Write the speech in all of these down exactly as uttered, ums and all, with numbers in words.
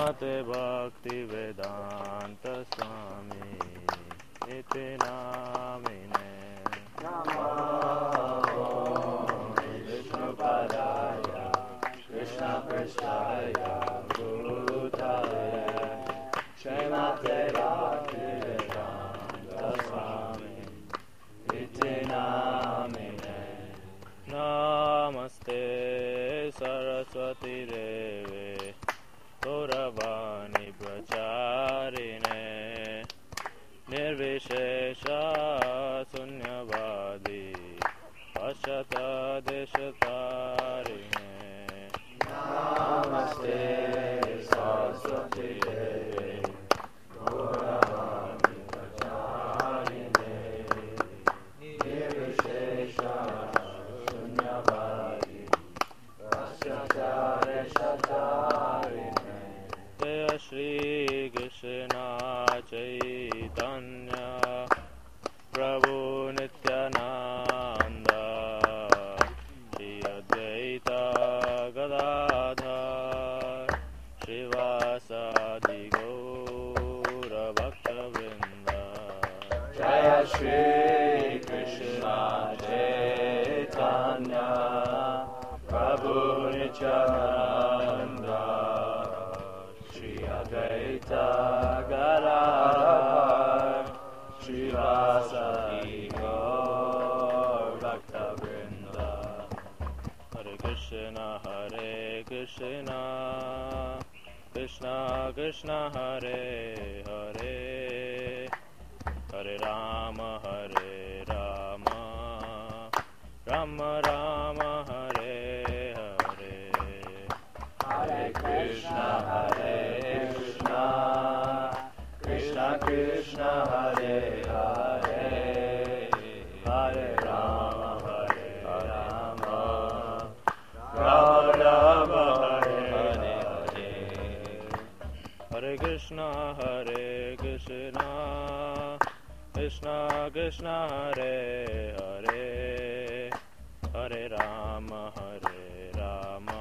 Srimate Bhaktivedanta Swami Iti Namine. Namo Vishnupadaya Krishna Prestaya Bhutale Srimate Bhaktivedanta Swami Iti Namine. Namaste Saraswati Deve Gauravani Pracharine Nirvishesha Sunyavadi Paschata Deshatarine. Namaste Saraswati Deve Gauravani Pracharine Nirvishesha Sunyavadi Paschata Deshatarine. Jaya Shri Krishna Chaitanya Prabhu Nityananda Shri Advaita Gadadhar Srivasadi Gaura Bhakta-vrinda. Jaya Shri Krishna Chaitanya Prabhu Nityananda Advaita Gadadhar Srivasadi Gaur Bhakta-vrinda. Hare Krishna Hare Krishna Krishna Krishna Hare Hare Hare Rama Hare Rama Rama Rama Hare Hare. Hare Krishna Hare Krishna Krishna Krishna Hare Hare Hare Rama Hare Rama Rama Rama Hare Hare. Hare Krishna Hare Krishna Krishna Krishna Hare Hare Hare Rama Hare Rama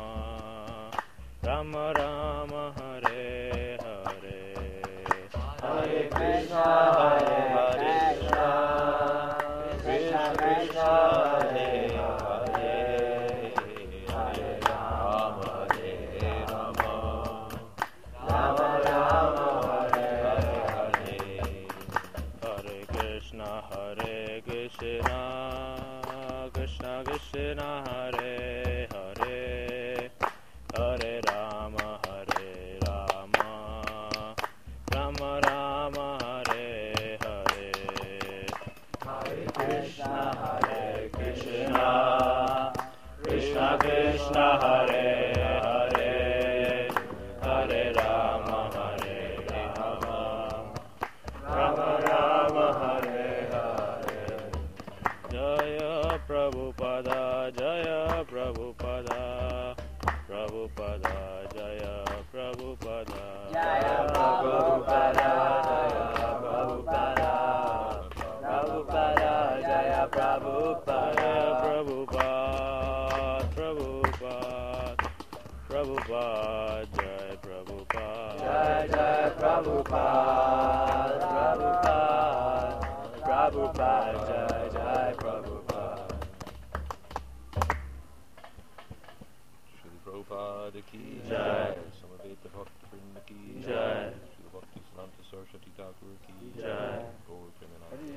Rama Rama Hare Hare. Hare Krishna Hare Krishna Krishna Krishna Hare Hare Hare Rama Hare Rama Rama Rama Hare Hare. Hare Krishna Hare Krishna Krishna Krishna Hare Hare Hare Rama Hare Rama Rama Rama Hare Hare. Hare Krishna Hare Krishna Krishna Krishna Hare Hare Hare Rama Hare Rama Rama Rama Hare Hare. Jaya Prabhupada Jaya Prabhupada Prabhupada Jaya Prabhupada Jaya Prabhupada Jaya Prabhupada Prabhupada Jaya Prabhupada Prabhupada Prabhupada Prabhupada Jaya Prabhupada Jaya Jaya Prabhupada Prabhupada Prabhupada Jaya Jaya Prabhupada. Prabhupada ki jai, Samaveta Bhakta-vrinda ki jai, Srila Bhakti-siddhanta Saraswati Thakur ki jai, Gaur Premanand.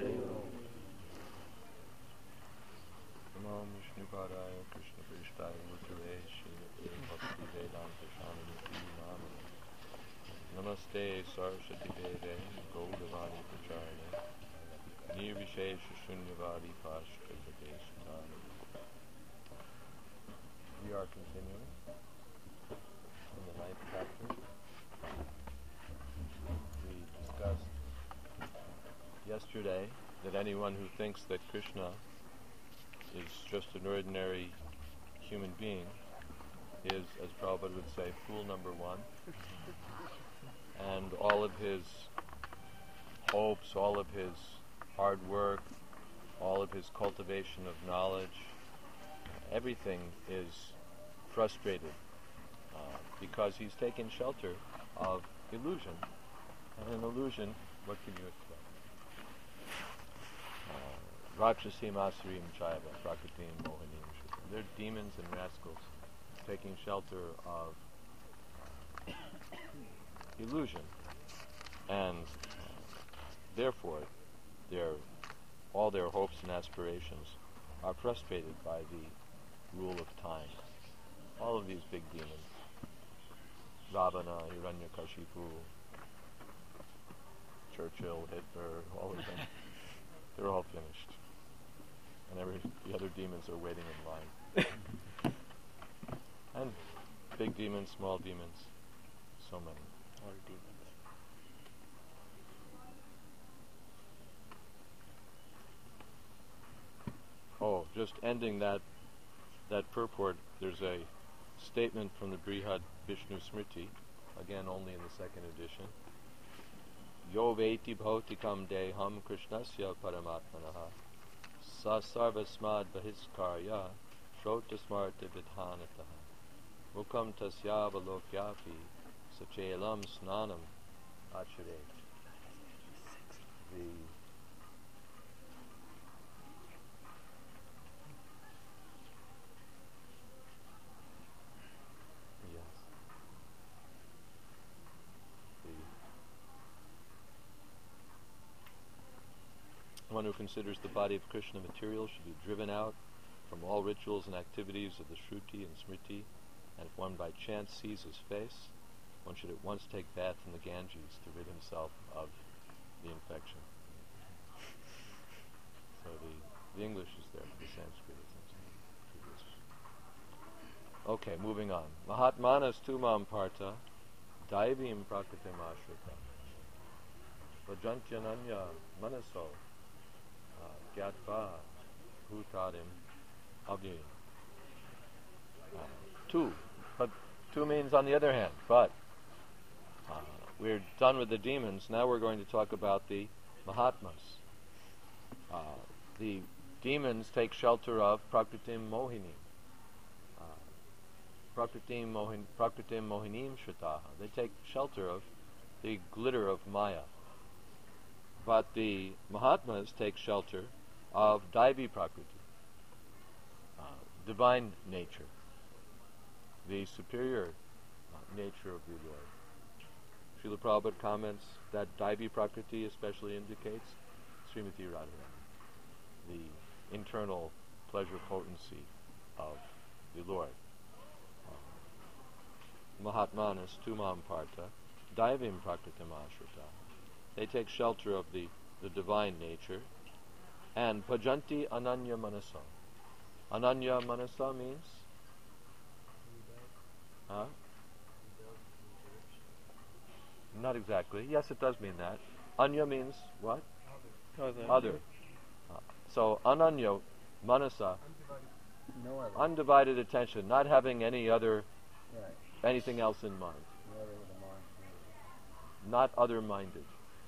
Namo Vishnupadaya Krishna Prestaya Bhutale Srimate Bhakti-vedanta Swami Iti Namine. Namaste Saraswati Deve Gauravani Pracharine Nirvishesha Shunyavadi Paschata Deshatarine. We are continuing in the ninth chapter. We discussed yesterday that anyone who thinks that Krishna is just an ordinary human being is, as Prabhupada would say, fool number one. And all of his hopes, all of his hard work, all of his cultivation of knowledge, everything is frustrated. Uh, because he's taken shelter of illusion. And an illusion, what can you expect? Uh, Rakshasim Asurim Chaiva, Prakritim Mohinim Shukam. They're demons and rascals taking shelter of uh, illusion. And uh, therefore, their, all their hopes and aspirations are frustrated by the rule of time. All of these big demons, Ravana, Hiranyakashipu, Churchill, Hitler, all of them, they're all finished. And every the other demons are waiting in line. And big demons, small demons, so many. Or demons. Oh, just ending that that purport, there's a statement from the Brihad Vishnu Smriti, again only in the second edition. Yo veti bhautikam deham krishnasya paramatmanaha sa sarvasmad bahiskarya shrotasmarta vidhanataha mukam tasyavalokyapi sachelam snanam achere. The One who considers the body of Krishna material should be driven out from all rituals and activities of the Shruti and Smriti, and if one by chance sees his face, one should at once take bath in the Ganges to rid himself of the infection. So the, the English is there, the Sanskrit is there. Okay, moving on. Mahatmanas tumam parta daivim prakritim ashrita vajantyananya manaso gyatva bhutadim avyayam. Uh, two. But two means on the other hand. But uh, we're done with the demons. Now we're going to talk about the Mahatmas. Uh, the demons take shelter of Prakritim Mohini. Uh, Prakritim, mohin, Prakritim Mohinim Shritaha. They take shelter of the glitter of Maya. But the Mahatmas take shelter of Daivi Prakriti, uh, divine nature, the superior uh, nature of the Lord. Srila Prabhupada comments that Daivi Prakriti especially indicates Srimati Radharani, the internal pleasure potency of the Lord. Uh, Mahatmanas tumam parta Daivim Prakritim ashrita. They take shelter of the, the divine nature. And Bhajanti Ananya Manasa. Ananya Manasa means? Huh? Not exactly. Yes, it does mean that. Anya means what? Other. Other. Uh, so Ananya Manasa, No other. undivided attention, not having any other, Right. anything else in mind. No other with a mind. Not other-minded.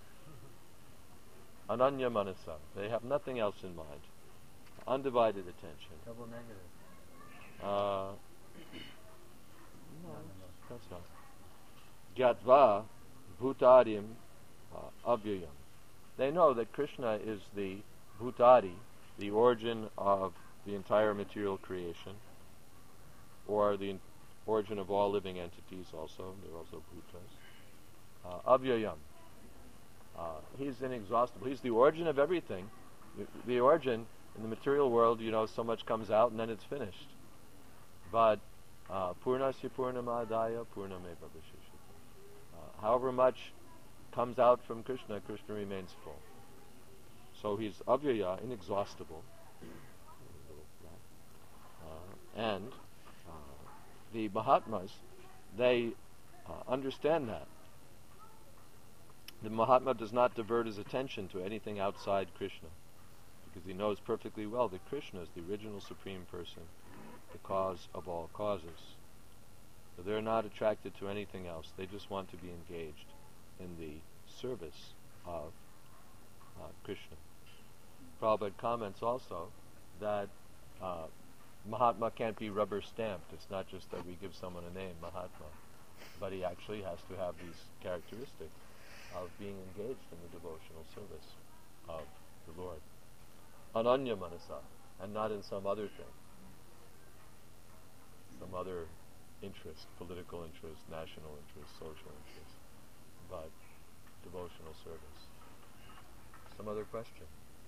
Ananya Manasa. They have nothing else in mind. Undivided attention. Double negative. Uh, no, No, no, that's not. Gyatva Bhutadim uh, Avyayam. They know that Krishna is the Bhutadi, the origin of the entire material creation, or the in- origin of all living entities also. They're also Bhutas. Uh, Avyayam. Uh, he's inexhaustible. He's the origin of everything. The, the origin in the material world, you know, so much comes out and then it's finished. But uh, Purnasya Purnamadaya Purnameva Vishishita. Uh, however much comes out from Krishna, Krishna remains full. So he's avyaya, inexhaustible. Uh, and uh, the Mahatmas, they uh, understand that. The Mahatma does not divert his attention to anything outside Krishna, because he knows perfectly well that Krishna is the original Supreme Person, the cause of all causes. So they're not attracted to anything else. They just want to be engaged in the service of uh, Krishna. Prabhupada comments also that uh, Mahatma can't be rubber stamped. It's not just that we give someone a name, Mahatma. but he actually has to have these characteristics of being engaged in the devotional service of the Lord. Ananya manasa, and not in some other thing, some other interest, political interest, national interest, social interest, but devotional service. Some other question?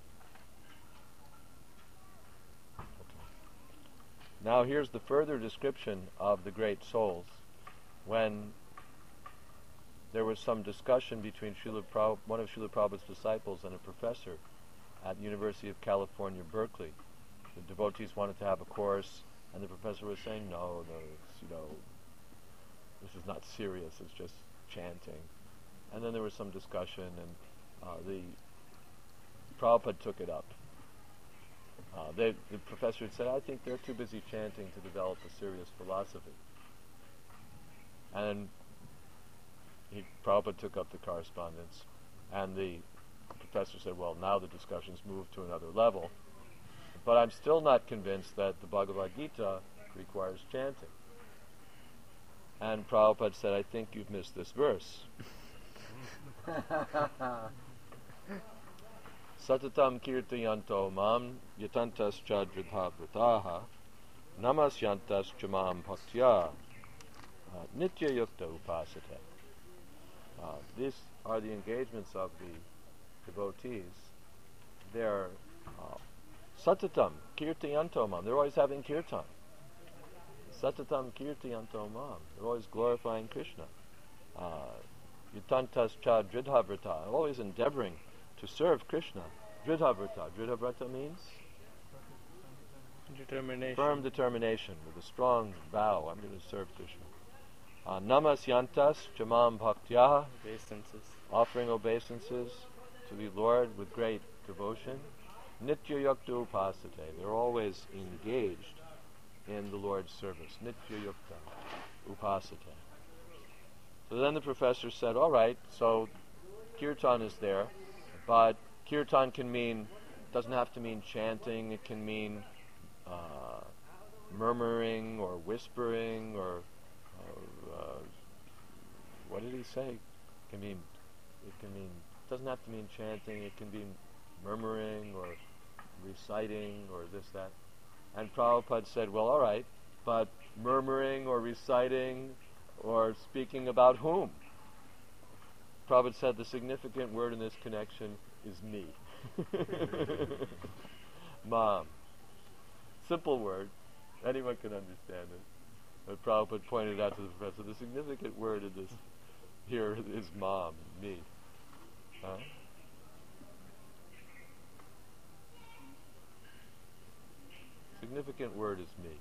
Okay. Now here's the further description of the great souls. When there was some discussion between Srila Prabhupada, one of Srila Prabhupada's disciples and a professor at the University of California, Berkeley. The devotees wanted to have a course, and the professor was saying, no, no, it's, you know, this is not serious, it's just chanting. And then there was some discussion, and uh, the Prabhupada took it up. Uh, they, the professor had said, I think they're too busy chanting to develop a serious philosophy. And he, Prabhupada took up the correspondence, and the professor said, well, now the discussion's moved to another level, but I'm still not convinced that the Bhagavad Gita requires chanting. And Prabhupada said, I think you've missed this verse. Satatam kirtayanto mam yatantas chadridha vrataha namasyantas chamam bhaktya nitya yukta upasate. Uh, these are the engagements of the devotees. They're uh, satatam kirtayanto mam. They're always having kirtan. Satatam kirtayanto mam. They're always glorifying Krishna. Yatantas cha dridhavrata. Always endeavoring to serve Krishna. Dridhavrata. Dridhavrata means? Determination. Firm determination with a strong vow. I'm going to serve Krishna. Uh, namasyantas chamam bhaktya. Obeisances. Offering obeisances to the Lord with great devotion. Nitya yukta upasate. They're always engaged in the Lord's service. Nitya yukta upasate. So then the professor said, all right, so kirtan is there, but kirtan can mean, doesn't have to mean chanting, it can mean uh, murmuring or whispering or, or uh, what did he say? It can mean, it can mean, doesn't have to mean chanting, it can be murmuring or reciting or this, that. And Prabhupada said, well, all right, but murmuring or reciting or speaking about whom? Prabhupada said the significant word in this connection is me. Mom. Simple word. Anyone can understand it. But Prabhupada pointed out to the professor, the significant word in this here is mom, me. Huh? Significant word is me.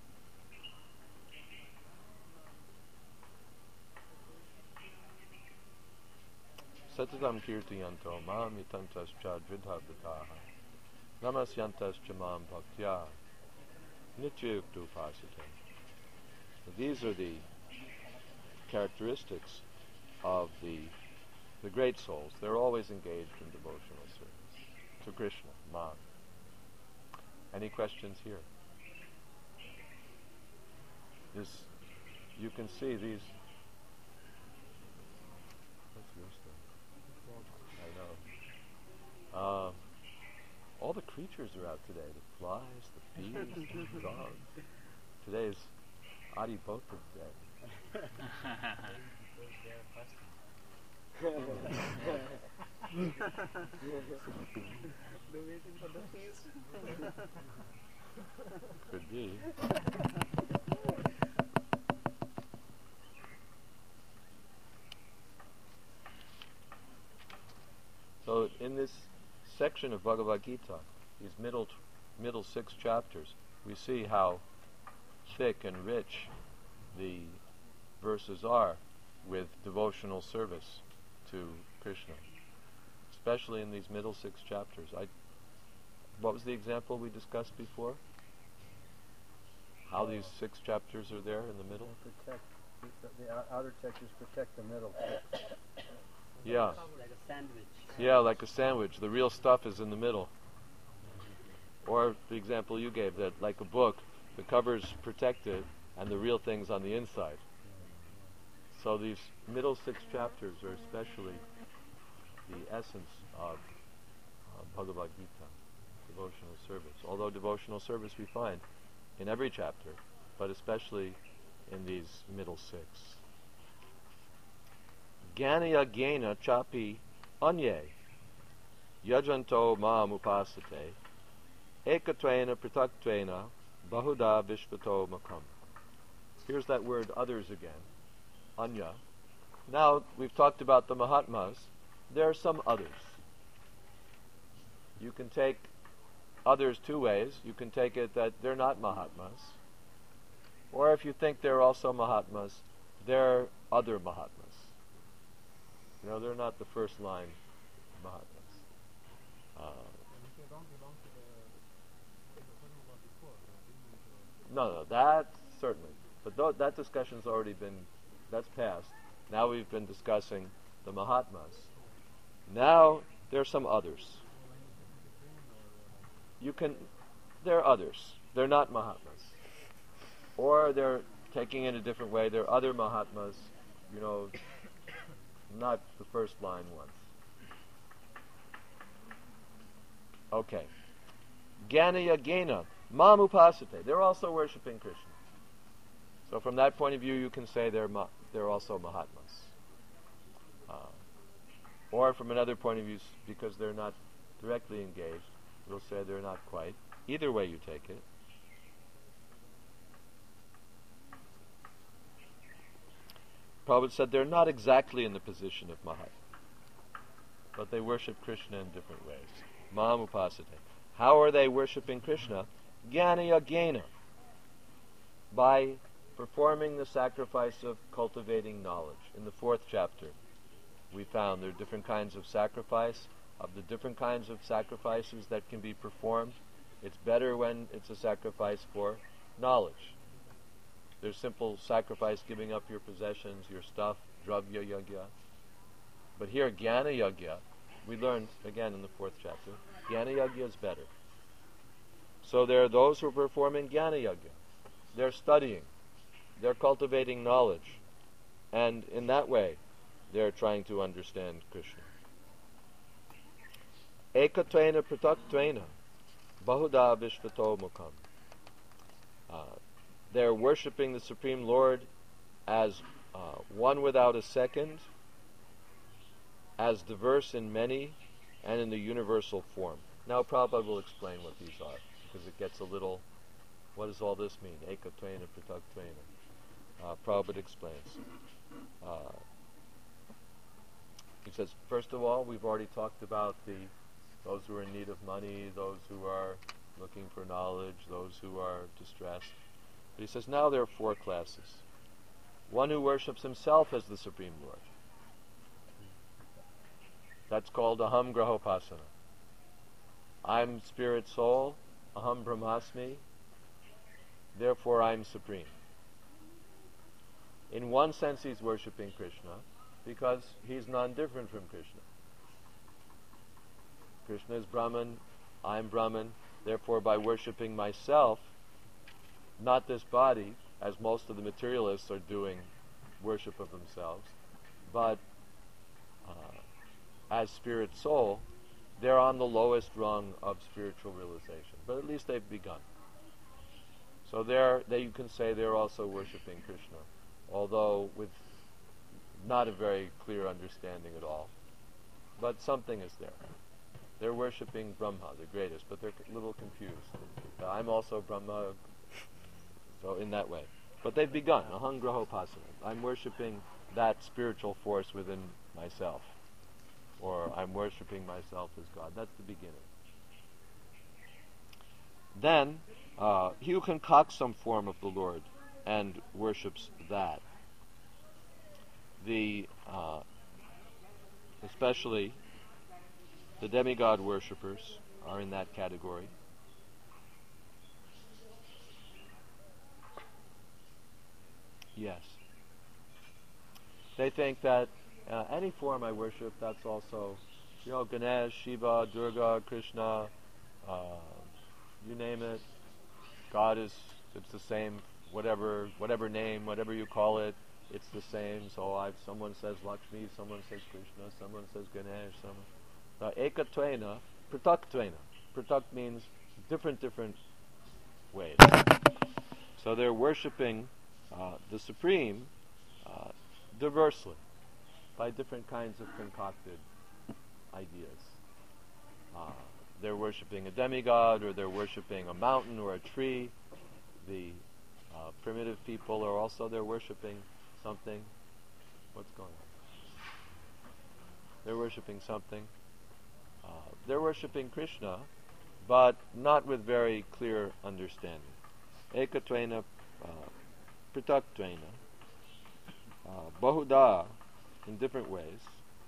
Satatam kirtayanto mam yatantas cha dridhavrataha namasyantas chamam bhaktya nitya yukta upasate. These are the characteristics of the the great souls. They're always engaged in devotional service to Krishna, man. Any questions here? This, you can see these. What's your stuff? I know. Uh, all the creatures are out today. The flies, the bees, the dogs. Today is Adi Bhota Day. Could be. So in this section of Bhagavad Gita, these middle t- middle six chapters, we see how thick and rich the verses are with devotional service to Krishna, especially in these middle six chapters. I, what was the example we discussed before? How these six chapters are there in the middle? Protect the, the outer textures protect the middle text. Yeah. Like a sandwich. Yeah, like a sandwich. The real stuff is in the middle. Or the example you gave, that like a book, the cover's protected and the real thing's on the inside. So these middle six chapters are especially the essence of uh, Bhagavad Gita, devotional service. Although devotional service we find in every chapter, but especially in these middle six. Jnanaya Gyena Chapi Anye Yajanto Mam Upasate Ekatvena Pritaktvena Bahuda Vishvato Makam. Here's that word others again. Anya. Now, we've talked about the Mahatmas. There are some others. You can take others two ways. You can take it that they're not Mahatmas. Or if you think they're also Mahatmas, they're other Mahatmas. You know, they're not the first line Mahatmas. Uh, no, no, that certainly. But th- that discussion's already been, that's past. Now we've been discussing the Mahatmas. Now there are some others. You can, there are others. They're not Mahatmas. Or they're taking it a different way. There are other Mahatmas, you know, not the first line ones. Okay. Jnanaya Gyena Mam Upasate. They're also worshipping Krishna. So from that point of view, you can say they're ma- they're also Mahatmas. Uh, or from another point of view, because they're not directly engaged, we'll say they're not quite. Either way you take it. Prabhupada said they're not exactly in the position of Mahatma, but they worship Krishna in different ways. Mam Upasate. How are they worshipping Krishna? Jnanaya Gyena. By performing the sacrifice of cultivating knowledge. In the fourth chapter, we found there are different kinds of sacrifice. Of the different kinds of sacrifices that can be performed, it's better when it's a sacrifice for knowledge. There's simple sacrifice, giving up your possessions, your stuff, dravya yagya. But here, jnana yagya, we learned, again in the fourth chapter, jnana yagya is better. So there are those who are performing jnana yagya. They're studying. They're cultivating knowledge. And in that way, they're trying to understand Krishna. Ekatvena prataktvena bahuda vishvato mukam. Uh, they're worshipping the Supreme Lord as uh, one without a second, as diverse in many, and in the universal form. Now Prabhupada will explain what these are, because it gets a little, what does all this mean? Ekatvena prataktvena. Uh, Prabhupada explains. Uh, he says, first of all, we've already talked about the those who are in need of money, those who are looking for knowledge, those who are distressed. But he says, now there are four classes. One who worships himself as the Supreme Lord. That's called Aham Grahopasana. I'm spirit soul, Aham Brahmasmi, therefore I'm supreme. In one sense he's worshipping Krishna because he's non-different from Krishna. Krishna is Brahman, I'm Brahman, therefore by worshipping myself, not this body, as most of the materialists are doing worship of themselves, but uh, as spirit soul, they're on the lowest rung of spiritual realization. But at least they've begun. So they're, they, you can say they're also worshipping Krishna, although with not a very clear understanding at all. But something is there. They're worshipping Brahma, the greatest, but they're a little confused. Uh, I'm also Brahma, so in that way. But they've begun, Aham Grahopasana. I'm worshipping that spiritual force within myself. Or I'm worshipping myself as God. That's the beginning. Then, uh, he who concocts some form of the Lord and worships that. The, uh, especially the demigod worshippers are in that category. Yes. They think that uh, any form I worship, that's also, you know, Ganesh, Shiva, Durga, Krishna, uh, you name it. God is, it's the same, whatever, whatever name, whatever you call it. it's the same. So I've, someone says Lakshmi, someone says Krishna, someone says Ganesh, someone. Now, Ekatvena, Prataktvena. Pratak means different, different ways. So they're worshipping uh, the Supreme uh, diversely by different kinds of concocted ideas. Uh, they're worshipping a demigod, or they're worshipping a mountain or a tree. The uh, primitive people are also, they're worshipping something. What's going on? They're worshipping something. Uh, they're worshipping Krishna, but not with very clear understanding. Ekatvena, uh, Prataktvena, uh, Bahuda, in different ways.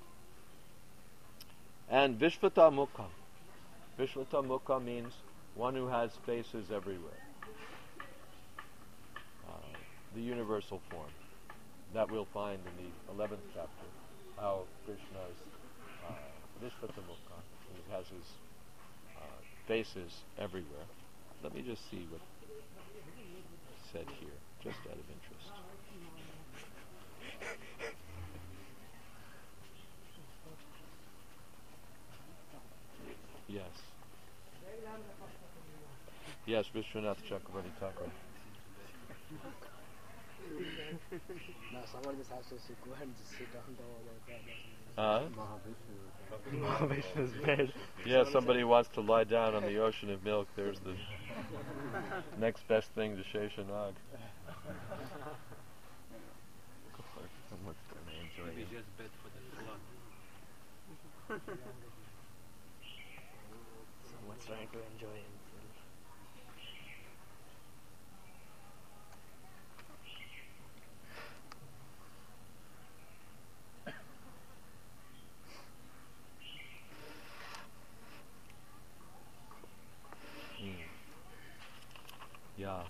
And Vishvata Mukha. Vishvata Mukha means one who has faces everywhere. Uh, the universal form. That we'll find in the eleventh chapter, how Krishna's uh, Vishvata Mukha, he has his uh, faces everywhere. Let me just see what said here, just out of interest. Yes. Yes, Vishwanath Chakravarti Thakur. No, someone just has to sit, go ahead and just sit down there. Uh, Mahavishnu's bed. yeah, somebody wants to lie down on the ocean of milk. There's the next best thing to Sheshanag. Someone's going to enjoy Maybe it. just bed for the flood. Someone's trying to enjoy himself. Yeah.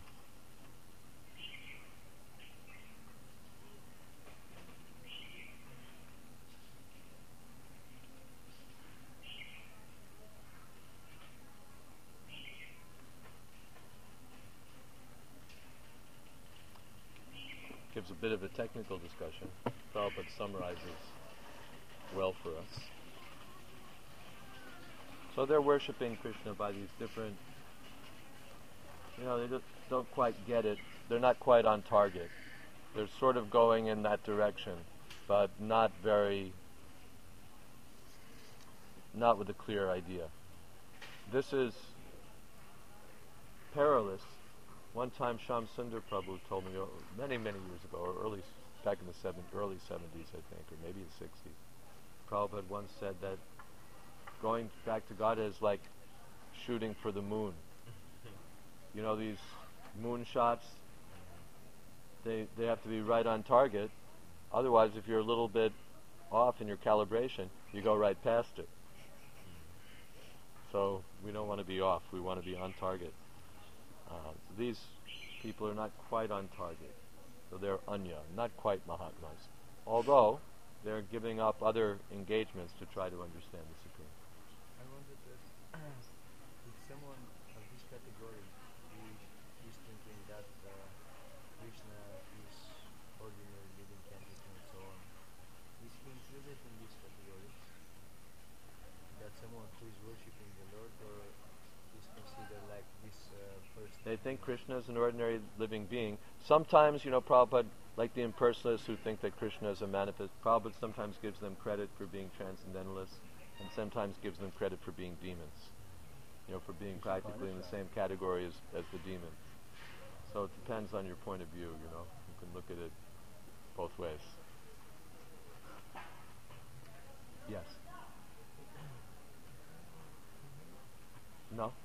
Gives a bit of a technical discussion. Prabhupada summarizes well for us. So they're worshipping Krishna by these different, you know, they just don't quite get it. They're not quite on target. They're sort of going in that direction, but not very, not with a clear idea. This is perilous. One time Shyam Sundar Prabhu told me, oh, many, many years ago, or early, back in the seven, early seventies, I think, or maybe the sixties, Prabhupada once said that going back to God is like shooting for the moon. You know, these moon shots, they they have to be right on target. Otherwise, if you're a little bit off in your calibration, you go right past it. So we don't want to be off. We want to be on target. Uh, these people are not quite on target. So they're anya, not quite Mahatmas. Although they're giving up other engagements to try to understand the Supreme. I wondered if, if someone of this category is, is thinking that uh, Krishna is ordinary living entity and so on, is he included in this category? That someone who is worshipping the Lord, or is considered like this uh, person? They think Krishna is an ordinary living being. Sometimes, you know, Prabhupada, like the impersonalists who think that Krishna is a manifest, Prabhupada sometimes gives them credit for being transcendentalists, and sometimes gives them credit for being demons. You know, for being practically in the same category as, as the demon. So it depends on your point of view, you know. You can look at it both ways. Yes? No?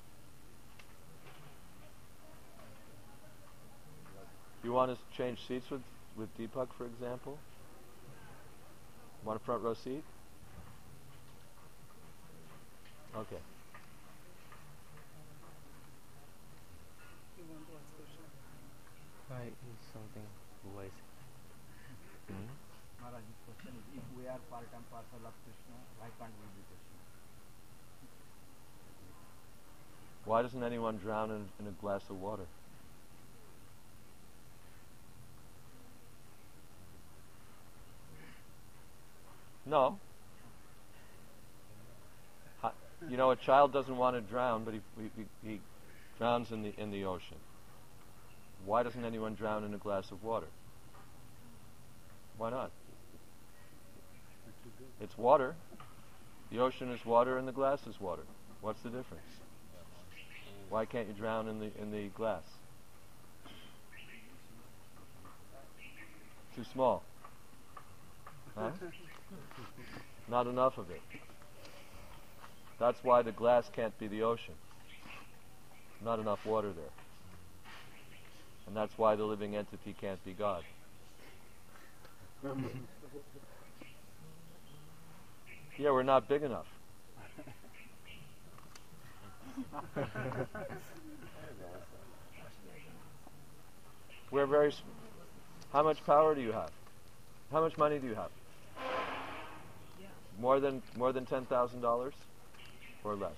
You want to change seats with, with Deepak, for example? Want a front row seat? Okay. Why is something wise? Mm-hmm. Maharaj, the question is, if we are part and parcel of Krishna, why can't we be Krishna? Why doesn't anyone drown in, in a glass of water? No. Ha- You know, a child doesn't want to drown, but he, he, he drowns in the in the ocean. Why doesn't anyone drown in a glass of water? Why not? It's water. The ocean is water and the glass is water. What's the difference? Why can't you drown in the in the glass? Too small. Huh? Not enough of it. That's why the glass can't be the ocean. Not enough water there. And that's why the living entity can't be God. Yeah, we're not big enough. We're very... S- How much power do you have? How much money do you have? More than more than ten thousand dollars, or less?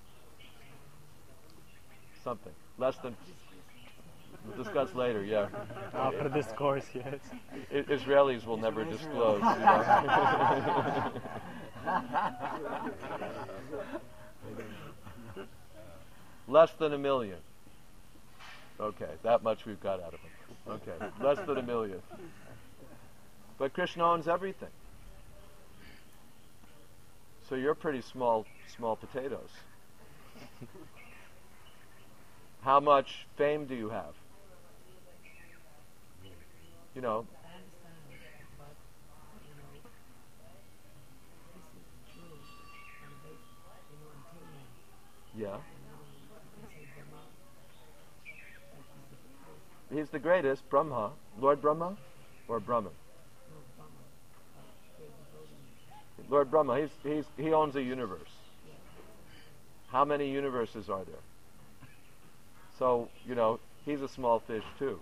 Something less than. We'll discuss later. Yeah. After this course, yes. I- Israelis will never disclose. You know? Less than a million. Okay, that much we've got out of him. Okay, less than a million. But Krishna owns everything. So you're pretty small, small potatoes. How much fame do you have? You know. I understand, but you know, this is true, and they, you know, until now, Yeah. you know, you can say Brahma, that he's the greatest, He's the greatest, Brahma. Lord Brahma? Or Brahman? no, Brahma, uh, great devotee. Lord Brahma, he's, he's, he owns a universe. Yeah. How many universes are there? So, you know, he's a small fish too.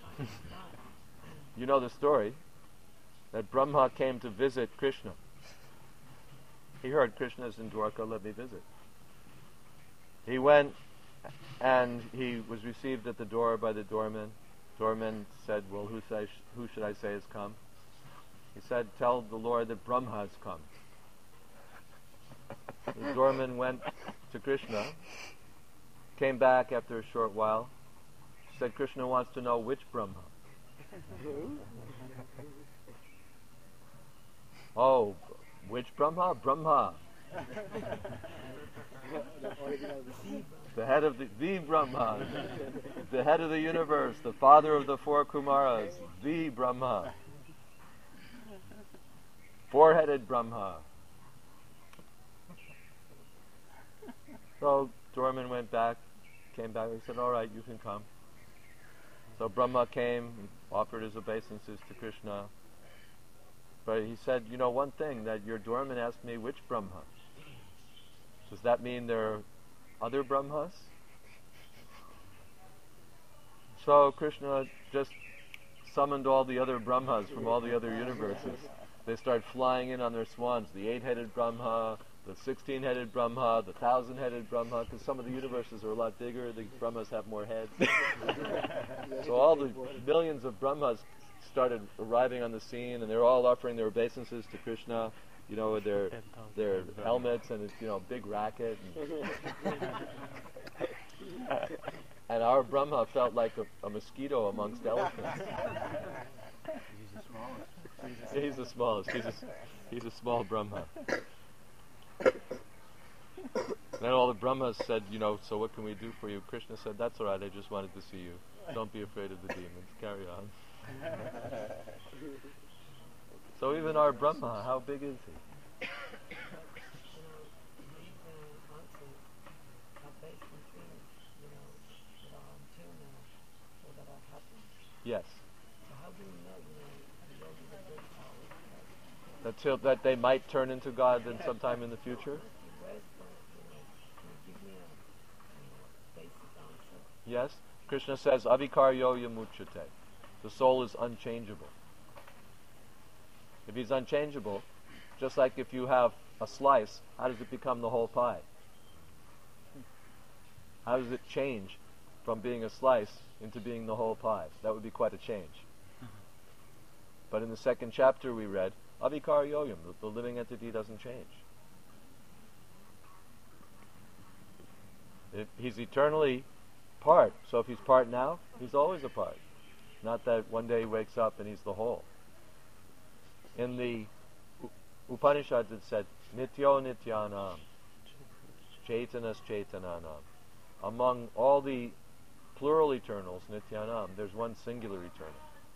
You know the story that Brahma came to visit Krishna. He heard Krishna's in Dwarka, let me visit. He went and he was received at the door by the doorman. Doorman said, well, who, say, who should I say has come? He said, tell the Lord that Brahma has come. The doorman went to Krishna, came back after a short while, said Krishna wants to know which Brahma. Oh, which Brahma? Brahma. The head of the, the Brahma, the head of the universe, the father of the four Kumaras, the Brahma. Four-headed Brahma. So Doorman went back, came back, he said, all right, you can come. So Brahma came, and offered his obeisances to Krishna. But he said, you know, one thing, that your doorman asked me which Brahma. Does that mean there are other Brahmas? So Krishna just summoned all the other Brahmas from all the other universes. They started flying in on their swans, the eight-headed Brahma, the sixteen-headed Brahma, the thousand-headed Brahma, because some of the universes are a lot bigger, the Brahmas have more heads. So all the millions of Brahmas started arriving on the scene, and they're all offering their obeisances to Krishna, you know, with their their helmets and, you know, big racket. And, and our Brahma felt like a, a mosquito amongst elephants. He's the smallest. He's the smallest. He's a, he's a small Brahma. Then all the Brahmas said, you know, so what can we do for you? Krishna said, that's all right, I just wanted to see you. Don't be afraid of the demons. Carry on. So even our Brahma, how big is he? You know, these uh, answers are based on things, you know, that are until now, or that are happening. Yes. So how do we know, you know, the yogis are great power? Like, That, till, that they might turn into God in sometime in the future? where's the, you know, can you give me a, you know, basic answer? Yes. Krishna says, avikaryo yamuchyate. The soul is unchangeable. If he's unchangeable, just like if you have a slice, how does it become the whole pie? How does it change from being a slice into being the whole pie? That would be quite a change. But in the second chapter we read Avikar yoyam, the, the living entity doesn't change. If he's eternally part, so if he's part now, he's always a part. Not that one day he wakes up and he's the whole. In the U- Upanishads it said, Nityo Nityanam, Chaitanas Chaitananam. Among all the plural eternals, Nityanam, there's one singular eternal.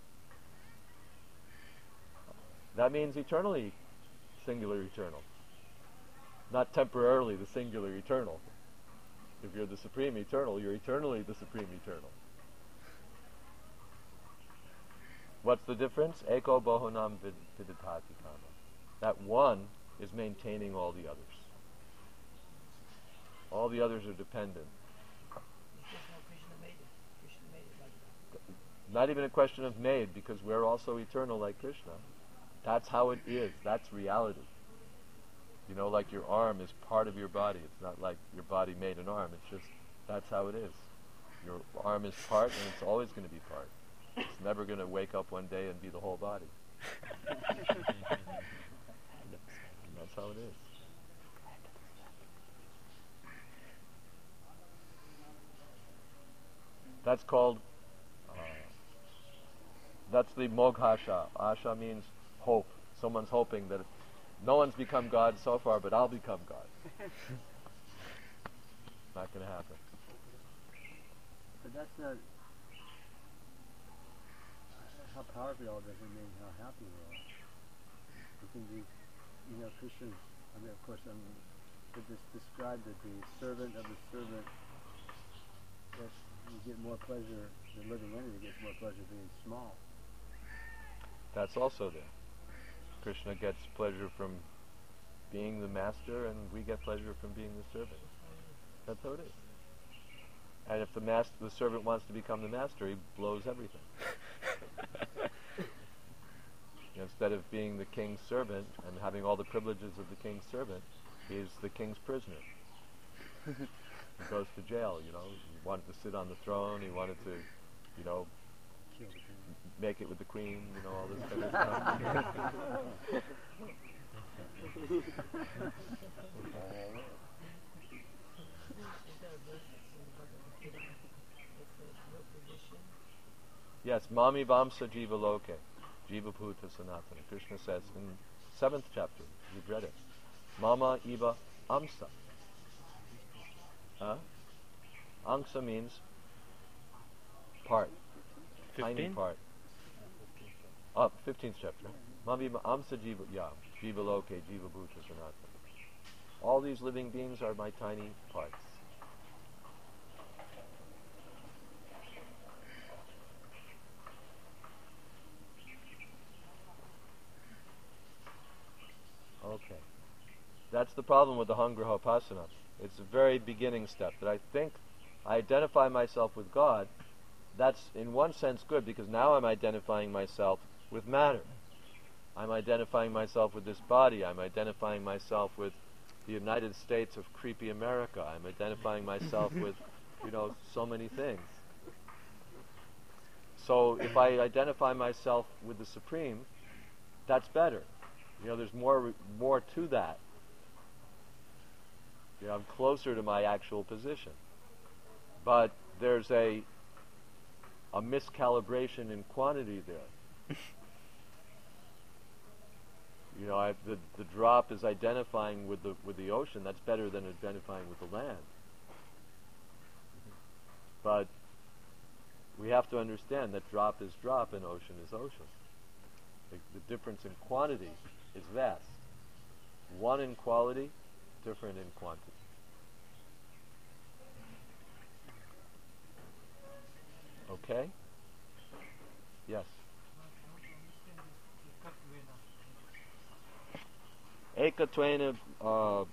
That means eternally singular eternal. Not temporarily the singular eternal. If you're the supreme eternal, you're eternally the supreme eternal. What's the difference? Eko bohonam vid- viditati kama. That one is maintaining all the others. All the others are dependent. It's just how Krishna made it. Krishna made it like that. Not even a question of made, because we're also eternal like Krishna. That's how it is. That's reality. You know, like your arm is part of your body. It's not like your body made an arm. It's just, that's how it is. Your arm is part, and it's always going to be part. It's never going to wake up one day and be the whole body. And that's how it is. That's called, uh, that's the moghasha. Asha means hope. Someone's hoping that no one's become God so far, but I'll become God. Not going to happen. But that's not how powerful all doesn't mean how happy we are. We can be, you know, Christians. I mean, of course, I'm to just describe that the servant of the servant. That you get more pleasure. The living entity gets more pleasure being small. That's also there. Krishna gets pleasure from being the master, and we get pleasure from being the servant. That's how it is. And if the master, the servant wants to become the master, he blows everything. You know, instead of being the king's servant and having all the privileges of the king's servant, he's the king's prisoner. He goes to jail. You know, he wanted to sit on the throne. He wanted to, you know, Kill the king. make it with the queen, you know, all this kind of stuff. Is there a verse in the Bhagavad Gita that says your position? Yes, Mami Vamsa Jiva Loke, Jiva Bhuta Sanatana. Krishna says in seventh chapter, you've read it. Mama Iva Amsa. Huh? Angsa means part, tiny fifteen? part. Oh, fifteenth chapter. Mami Iva Amsa Jiva, yeah, Jiva Loke, Jiva Bhuta Sanatana. All these living beings are my tiny parts. Okay. That's the problem with the Hangrahopasana. It's a very beginning step that I think I identify myself with God. That's in one sense good, because now I'm identifying myself with matter. I'm identifying myself with this body. I'm identifying myself with the United States of creepy America. I'm identifying myself with, you know, so many things. So if I identify myself with the Supreme, that's better. You know, there's more more to that. You know, I'm closer to my actual position. But there's a a miscalibration in quantity there. You know, I, the the drop is identifying with the with the ocean. That's better than identifying with the land. But we have to understand that drop is drop and ocean is ocean. The, the difference in quantity is vast. One in quality, different in quantity. Okay? Yes. Ekatvena, uh,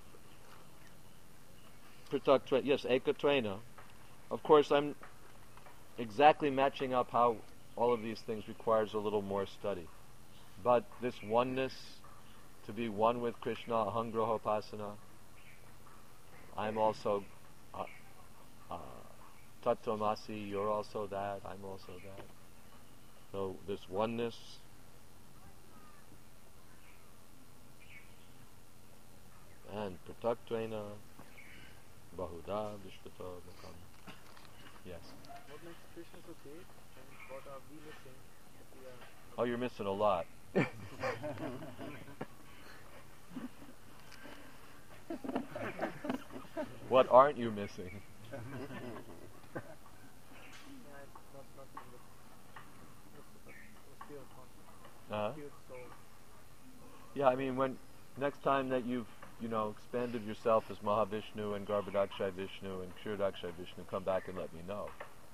Pritaktve- yes, Ekatvena. Of course, I'm exactly matching up how all of these things requires a little more study. But this oneness, to be one with Krishna, Ahangrahopasana, I'm also uh, uh, Tattvamasi, you're also that, I'm also that. So this oneness, And prataktvena bahuda vishvata mukam. Yes. What makes Krishna so great, and what are we missing that we are? Oh, you're missing a lot. What aren't you missing? Yeah, not not in the, the, the spirit concept, Uh-huh. spirit soul. Yeah, I mean, when next time that you've, you know, expanded yourself as Mahavishnu and Garbhodakshay Vishnu and Kshirodakshay Vishnu, come back and let me know.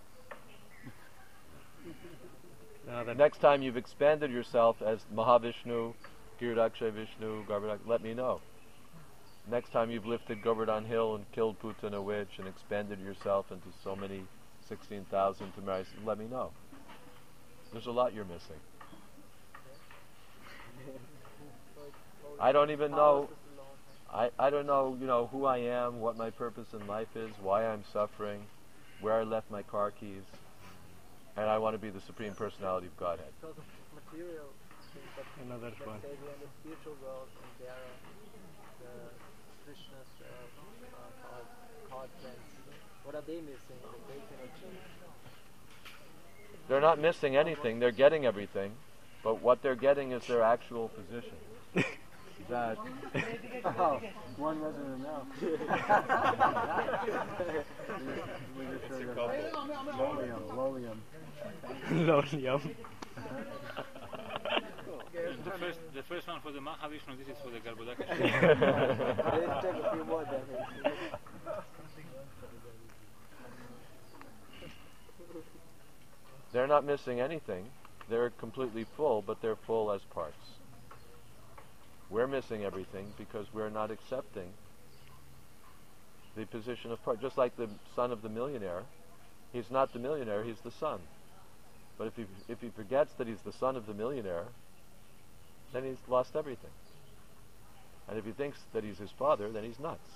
Uh, The next time you've expanded yourself as Mahavishnu, Kshirodakshay Vishnu, Garbhodakshay, let me know. Next time you've lifted Govardhan Hill and killed Putana Witch and expanded yourself into so many sixteen thousand to marry, let me know. There's a lot you're missing. So it's all I don't even power know. versus the Lord, right? I, I don't know, you know, who I am, what my purpose in life is, why I'm suffering, where I left my car keys, and I want to be the Supreme Personality of Godhead. Because of material things, but Another let's point. say we're in the spiritual world and there are the Krishna's uh, uh, card, card friends. What are they missing that they can achieve? They're not missing anything, they're getting everything, but what they're getting is their actual position. That Oh, one resident now. We just heard of Lolium, Lolium. Lolium. The first, the first one for the Mahavishnu, this is for the Garbhodakshay. Let's take a few more then. they're not missing anything, they're completely full, but they're full as parts. We're missing everything because we're not accepting the position of part. Just like the son of the millionaire, he's not the millionaire, he's the son. But if he if he forgets that he's the son of the millionaire, then he's lost everything. And if he thinks that he's his father, then he's nuts.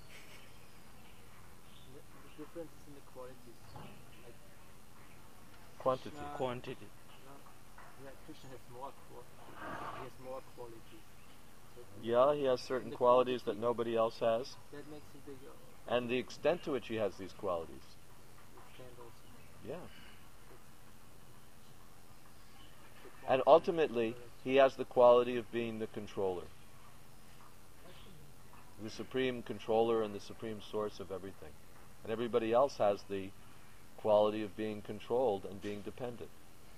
The, the difference is in the qualities. Like Quantity. Krishna, Quantity. no, yeah, Krishna has more qualities. He has more qualities. So Yeah, he has certain the qualities that quantity- nobody else has, that makes him bigger. and the extent to which he has these qualities. Extend also. Yeah. The And quantity ultimately, is he has the quality of being the controller. The supreme controller and the supreme source of everything. And everybody else has the quality of being controlled and being dependent.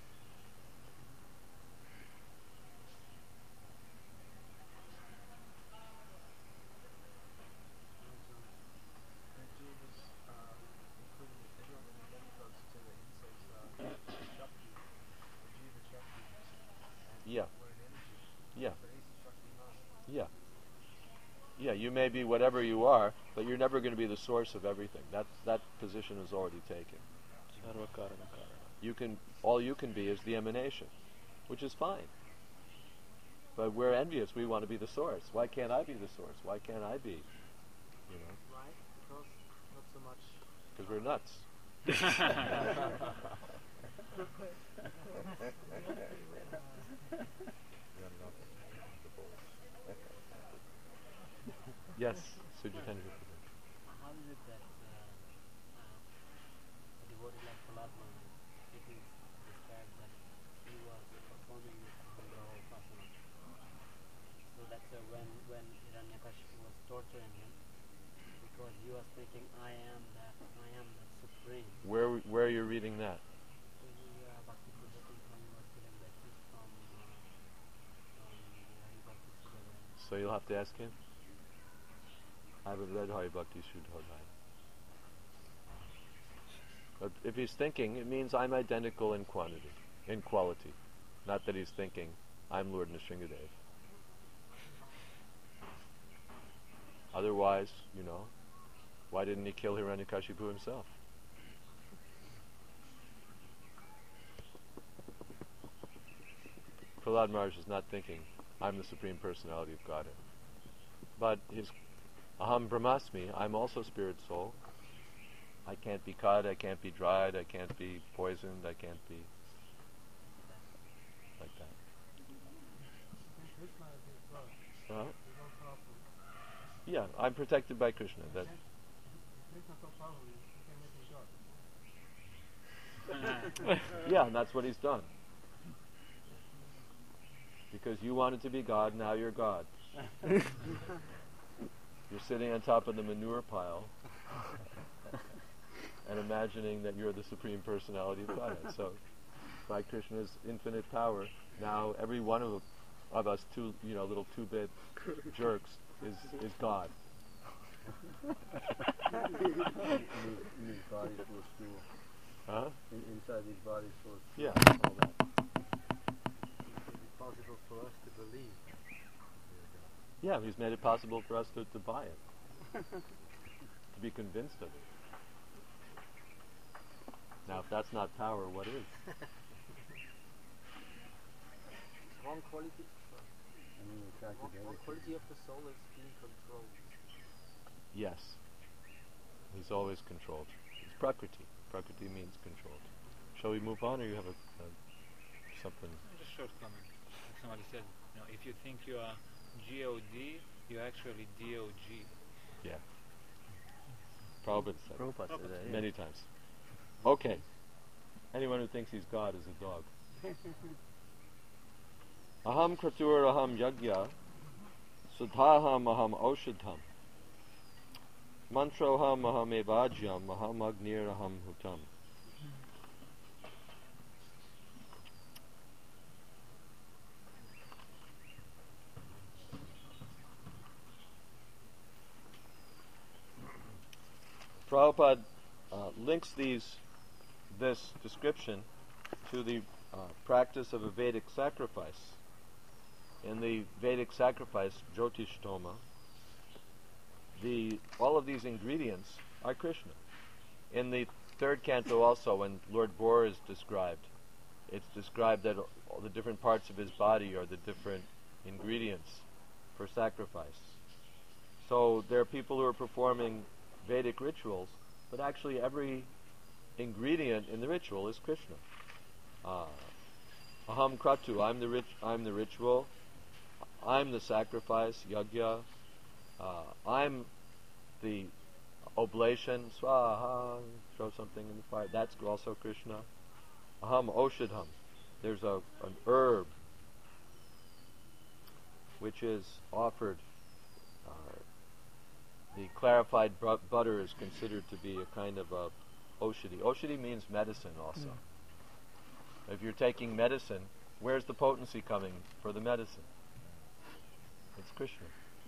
When Jesus, uh, including everyone in the demigods to the insects, uh, Shakti, the Jiva Shakti, and Yeah. we're an energy. Yeah. But he's a Shakti man. Yeah. Yeah, you may be whatever you are, but you're never going to be the source of everything. That that position is already taken. You can all you can be is the emanation, which is fine. But we're envious. We want to be the source. Why can't I be the source? Why can't I be? You know, right? Because not so much. because we're nuts. Yes, Sujitendra. How is it that uh, uh, a devotee like Prahlad, it is described that he was performing this Ahambrahma Upasana? So that's uh, when, when Hiranyakashipu was torturing him, because he was thinking, I am that, I am that supreme. Where where are you reading that? So he, uh, Bhakti Prabhupada Swami was giving lectures from, uh, from the Hari Bhakti Sudhara. So you'll have to ask him. I haven't read Hari Bhakti Sudhodaya. But if he's thinking, it means I'm identical in quantity, in quality. Not that he's thinking, I'm Lord Nrsingadev. Otherwise, you know, why didn't he kill Hiranyakashipu himself? Prahlad Maharaj is not thinking, I'm the Supreme Personality of Godhead. But his Aham Brahmasmi, I'm also spirit soul. I can't be cut, I can't be dried, I can't be poisoned, I can't be like that. Uh, yeah, Yeah, I'm protected by Krishna. That. Yeah, and that's what he's done. Because you wanted to be God, now you're God. You're sitting on top of the manure pile and imagining that you're the Supreme Personality of Godhead. So, by Krishna's infinite power, now every one of, of us, two, you know, little two-bit jerks, is is God. in, his, in his body full of stool. Huh? In, inside his body full of stool. Yeah, all that. It's possible for us to believe. Yeah, he's made it possible for us to, to buy it, to be convinced of it. Now, if that's not power, what is? One quality, I mean, attracted one, to one everything. quality of the soul is being controlled. Yes. He's always controlled. It's Prakriti. Prakriti means controlled. Shall we move on, or you have a, a something? Just a short comment. Like somebody said, you know, if you think you are G O D, you're actually D O G. Yeah. Prabhupada said it Prabhupada said that, yeah. many times. Okay. Anyone who thinks he's God is a dog. Aham kratur aham yagya, sudhaham aham aushadham, mantroham aham evajyam, aham agnir aham hutam. Prabhupada uh, links these, this description to the uh, practice of a Vedic sacrifice. In the Vedic sacrifice, Jyotishtoma, the all of these ingredients are Krishna. In the third canto also, when Lord Bohr is described, it's described that all the different parts of his body are the different ingredients for sacrifice. So there are people who are performing Vedic rituals, but actually every ingredient in the ritual is Krishna. Uh, Aham kratu, I'm the rit- I'm the ritual. I'm the sacrifice, yagya. Uh, I'm the oblation, swaha, throw something in the fire. That's also Krishna. Aham oshadham. There's a an herb which is offered. Uh, the clarified bu- butter is considered to be a kind of a oshadi. Oshadi means medicine also. Mm. If you're taking medicine, where's the potency coming for the medicine? It's Krishna.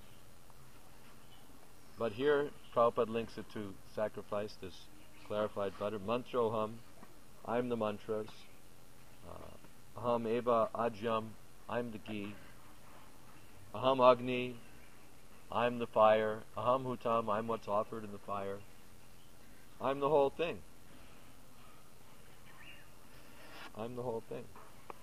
But here, Prabhupada links it to sacrifice, this clarified butter. Mantroham, I'm the mantras. Uh, Aham eva ajyam, I'm the ghee. Aham agni, I'm the fire. Aham hutam, I'm what's offered in the fire. I'm the whole thing. I'm the whole thing.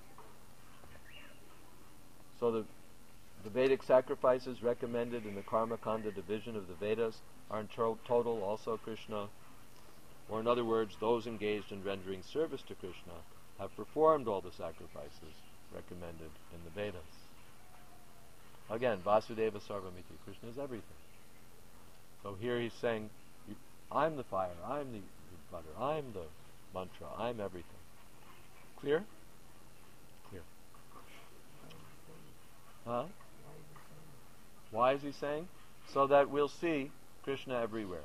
So the the Vedic sacrifices recommended in the Karma Kanda division of the Vedas are in to- total also Krishna. Or in other words, those engaged in rendering service to Krishna have performed all the sacrifices recommended in the Vedas. Again, Vasudeva Sarvamiti, Krishna is everything. So here he's saying, you, I'm the fire, I'm the, the butter, I'm the mantra, I'm everything. Clear? Clear. Huh? Why is he saying? So that we'll see Krishna everywhere.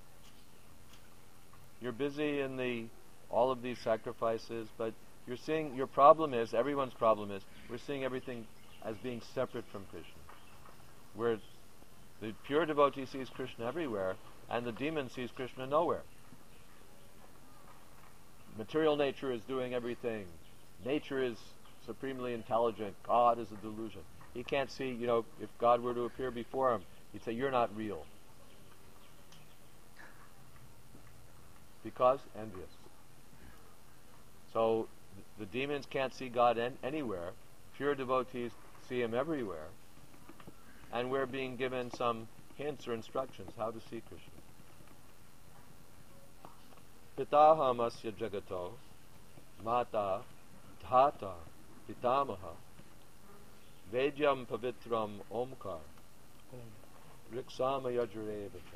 You're busy in the all of these sacrifices, but you're seeing, your problem is, everyone's problem is, we're seeing everything as being separate from Krishna. Whereas the pure devotee sees Krishna everywhere, and the demon sees Krishna nowhere. Material nature is doing everything. Nature is supremely intelligent. God is a delusion. He can't see, you know, if God were to appear before him, he'd say, you're not real. Because envious. So th- the demons can't see God en- anywhere. Pure devotees see him everywhere. And we're being given some hints or instructions how to see Krishna. Pitaham asya jagato, mata, dhata, pitamaha, Vedyam pavitram omkar. Riksama Yajurevata.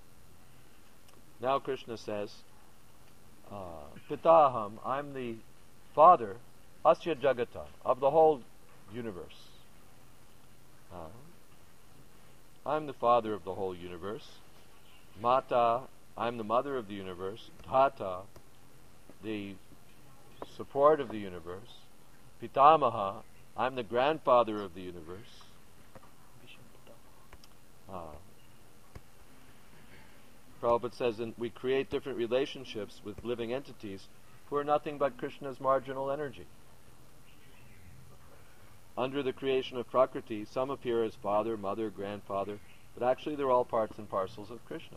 Now Krishna says, uh, Pitaham, I'm the father, Asya Jagata, of the whole universe. Uh, I'm the father of the whole universe. Mata, I'm the mother of the universe. Dhata, the support of the universe. Pitamaha, I'm the grandfather of the universe. Uh, Prabhupada says in, we create different relationships with living entities who are nothing but Krishna's marginal energy. Under the creation of Prakriti, some appear as father, mother, grandfather, but actually they're all parts and parcels of Krishna.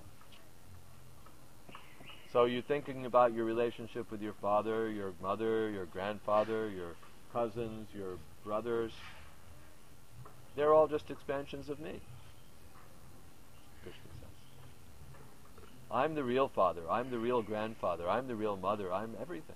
So you're thinking about your relationship with your father, your mother, your grandfather, your cousins, your brothers. They're all just expansions of me, Krishna says. I'm the real father, I'm the real grandfather, I'm the real mother, I'm everything.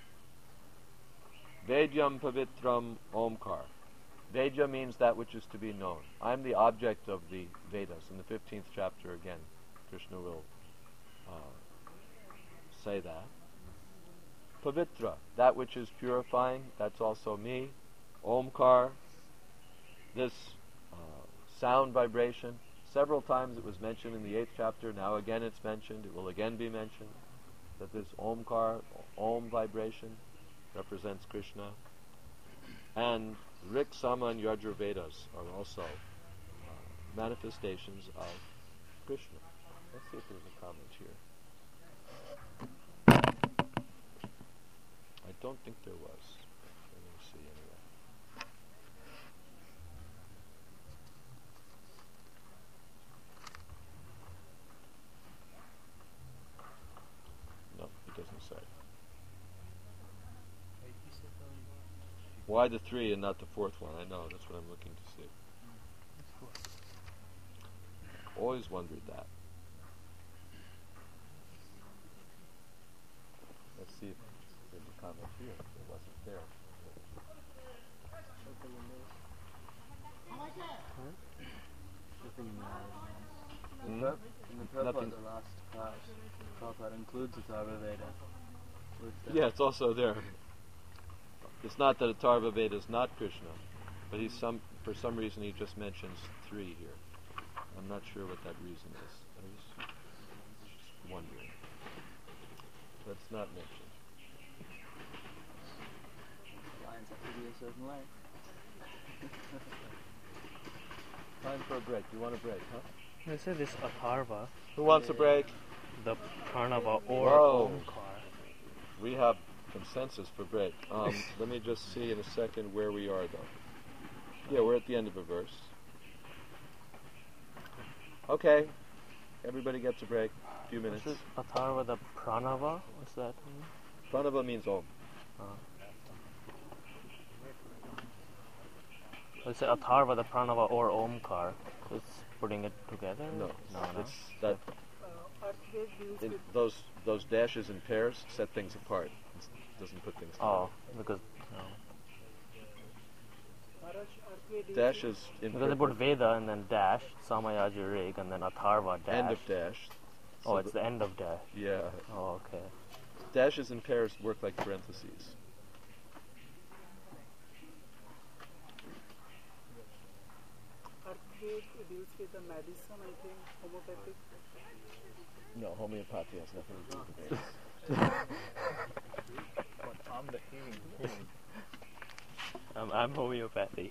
Vedyam pavitram omkar. Vedya means that which is to be known. I'm the object of the Vedas. In the fifteenth chapter again, Krishna will uh, say that. Pavitra, that which is purifying, that's also me. Omkar, this uh, sound vibration. Several times it was mentioned in the eighth chapter, now again it's mentioned, it will again be mentioned, that this Omkar, Om vibration, represents Krishna. And Rik, Sama, and Yajur Vedas are also uh, manifestations of Krishna. Let's see if there's a comment here. I don't think there was. Let me see anyway. No, it doesn't say. Why the three and not the fourth one? I know, that's what I'm looking to see. Always wondered that. Let's see if there's a comment here. It wasn't there. In Hmm? the, Prab- in the Prabhupada, Nothing. the last class, Prabhupada includes the Atharva Veda. with the- Yeah, it's also there. It's not that Atharva Veda is not Krishna, but he's some for some reason he just mentions three here. I'm not sure what that reason is. I was just wondering. But it's not mentioned. Lines have to be a certain way. Time for a break. You want a break, huh? They say this Atharva, Who wants a break? the Pranava or Whoa. Omkar. We have consensus for break. Um, let me just see in a second where we are, though. Yeah, we're at the end of a verse. Okay. Everybody gets a break. A few minutes. This is Atharva, the Pranava. What's that mean? Pranava means Om. Uh. Let's say Atharva, the Pranava or Omkar. It's putting it together? No, no, no. it's that it, those those dashes and pairs set things apart. It doesn't put things together. Oh, because no. Dashes in Because they purple. put Veda and then dash, Samayaji Rig, and then Atharva dash. End of dash. Oh, So it's the end of dash. Yeah. Oh, okay. Dashes and pairs work like parentheses. Earthquake deals with the medicine, I think, homeopathic. No, homeopathy has nothing to do with Vedas. But I'm the healing. I'm, I'm homeopathy.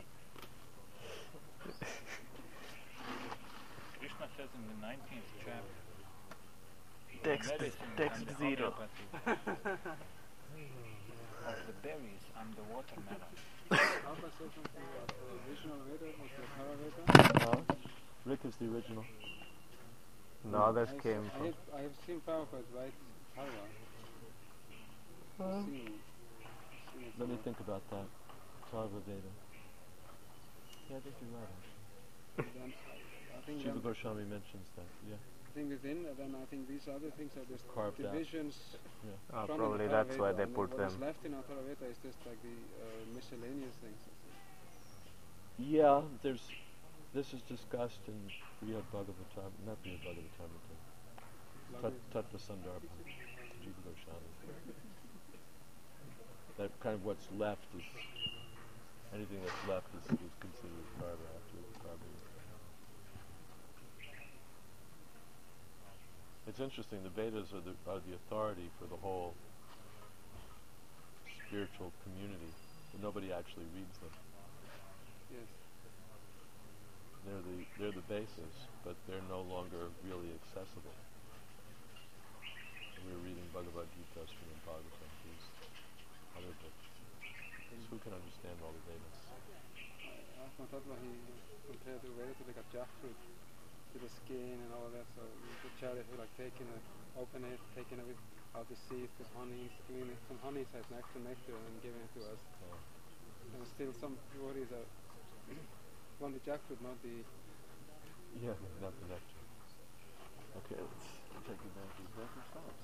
Krishna says in the nineteenth chapter, Text, medicine text and the zero. homeopathy of the berries and the watermelon. Prabhupada said something about the original Veda, was the Atharva Veda. Huh? Rick is the original. No, others I came s- I from. have, I have seen Prabhupada write Atharva. I've seen, seen it Let me somewhere. think about that. Atharva Veda. Yeah, I think you're right. Then, I think Shiva then, Goswami mentions that. Yeah. I think within, and then I think these other things are just Carved out. divisions Ah, from probably the that's why Atharva they Veda, put and then them. what is left in Atharva Veda is just like the uh, miscellaneous things. I think. Yeah, there's this is discussed in Brihad Bhagavatam, not Brihad Bhagavatam, Tat, Tattva Sandarbha, Jiva Goswami. That kind of what's left is, anything that's left is, is considered karma after karma. It's interesting, the Vedas are the, are the authority for the whole spiritual community, but nobody actually reads them. Yes. They're the they're the basis, but they're no longer really accessible. And we were reading Bhagavad Gita, Srimad Bhagavatam, these other books. So who can understand all the Vedas? Atma Tattva, he compared the Veda to like a jackfruit, to the skin and all that. So the chariots were like taking it, open it, taking it with out the seeds, because honey, giving it some honey has nectar, nectar, and giving it to us. Uh, And still some devotees are want the jackfruit, not the. yeah, not the nectar. Okay, let's take advantage of that ourselves.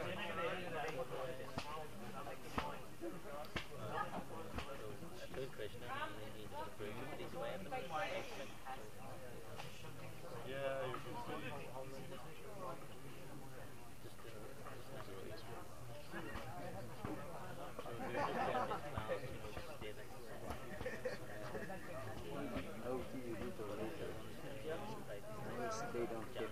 I told Krishna and then he just approved it his way, but I expect Yeah, you can see. just to just See what this one. Oh, see, you do the later. They don't get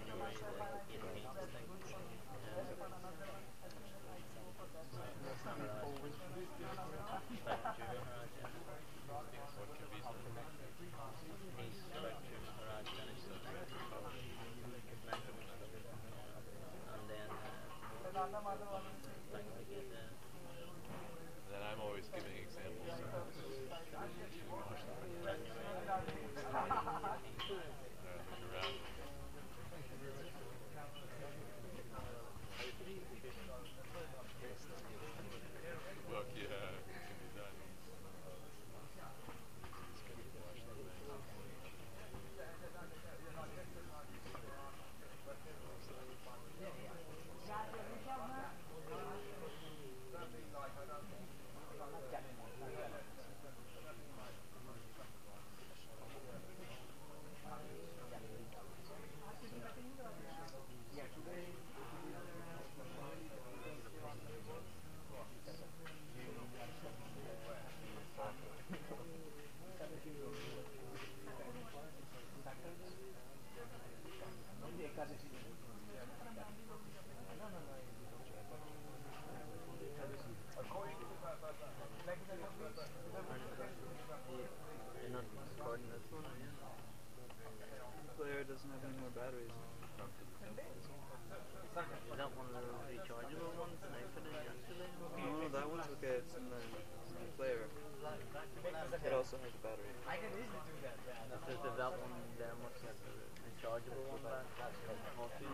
Then I'm always giving examples. So this is around. Book, yeah, it can be done. It's good to watch the thing. You're not recording this one, are you? The player doesn't have any more batteries. Is that one of the rechargeable ones that I put in yesterday? No, no, that one's okay. It's in the, it's in the player. It also has a battery. Is there that one there must have the rechargeable one back? Also,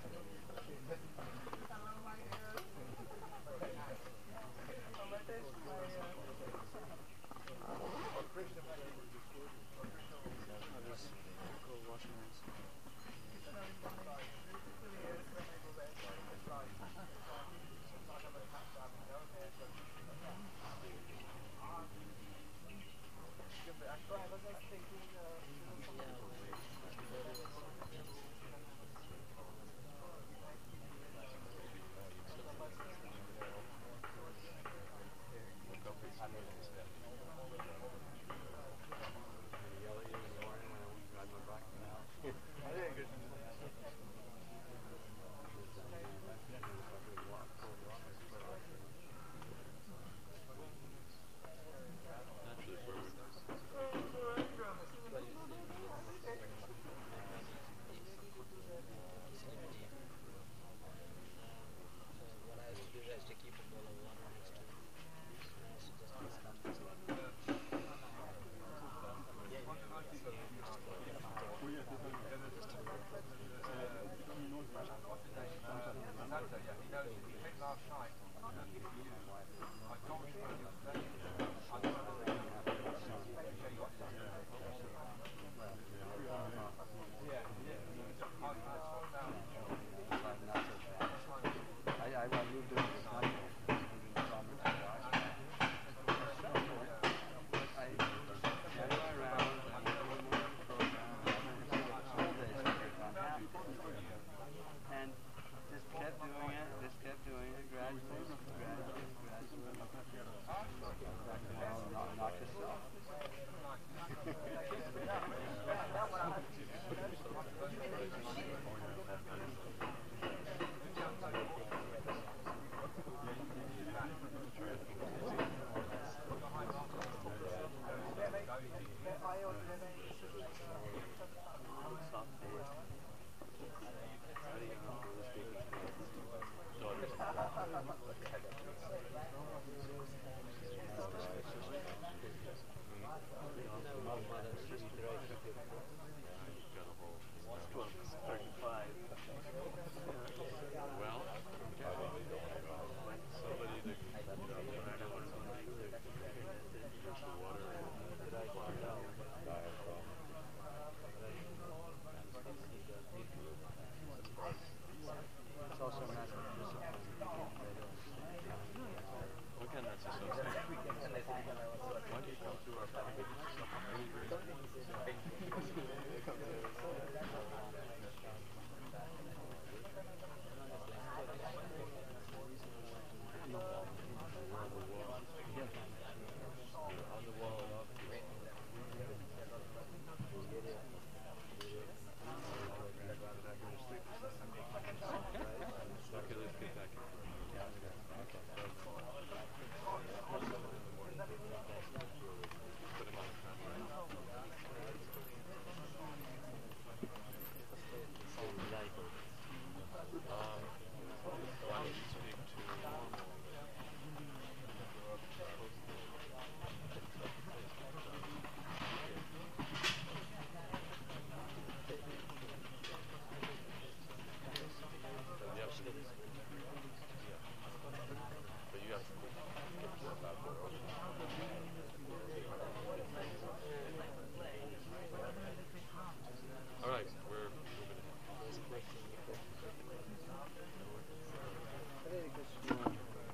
I'll just go wash my hands. also massive discipline.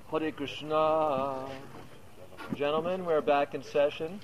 Hare Krishna. Gentlemen, we're back in session.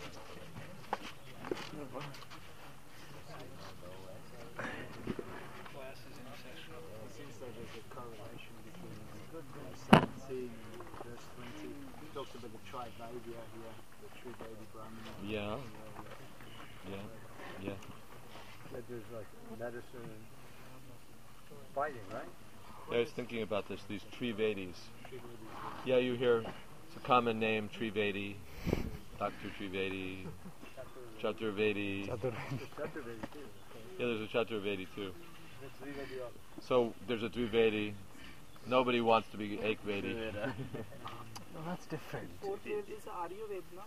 Class is in session. It seems like there's a correlation between seventeen and verse twenty. He talks about the Trivavya here, the Trivedi Brahmana. Yeah. Yeah. Yeah. That there's like medicine and fighting, right? I was thinking about this, these Trivedis. Yeah, you hear, it's a common name, Trivedi, Doctor Trivedi, Chaturvedi. The Chaturvedi too. Yeah, there's a Chaturvedi too. So there's a Trivedi. Nobody wants to be Ekvedi. No, that's different. Fourth Ved is Ayurveda, no?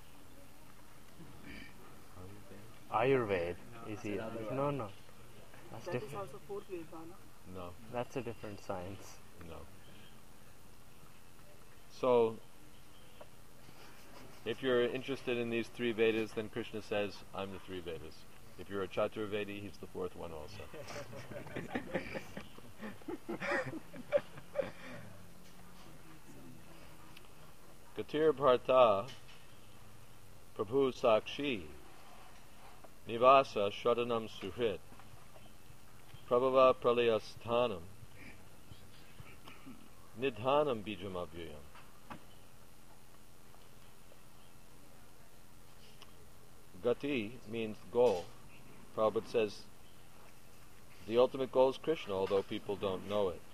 Ayurveda is it? another No, one. no. That's That is different. also fourth Veda, no? No, That's a different science. no. So, if you're interested in these three Vedas, then Krishna says, I'm the three Vedas. If you're a Chaturvedi, he's the fourth one also. Gatir Bharta Prabhu Sakshi Nivasa Shadanam Suhrit Prabhava Pralayasthanam Nidhanam Bijam Avyayam. Gati means goal. Prabhupada says the ultimate goal is Krishna, although people don't know it.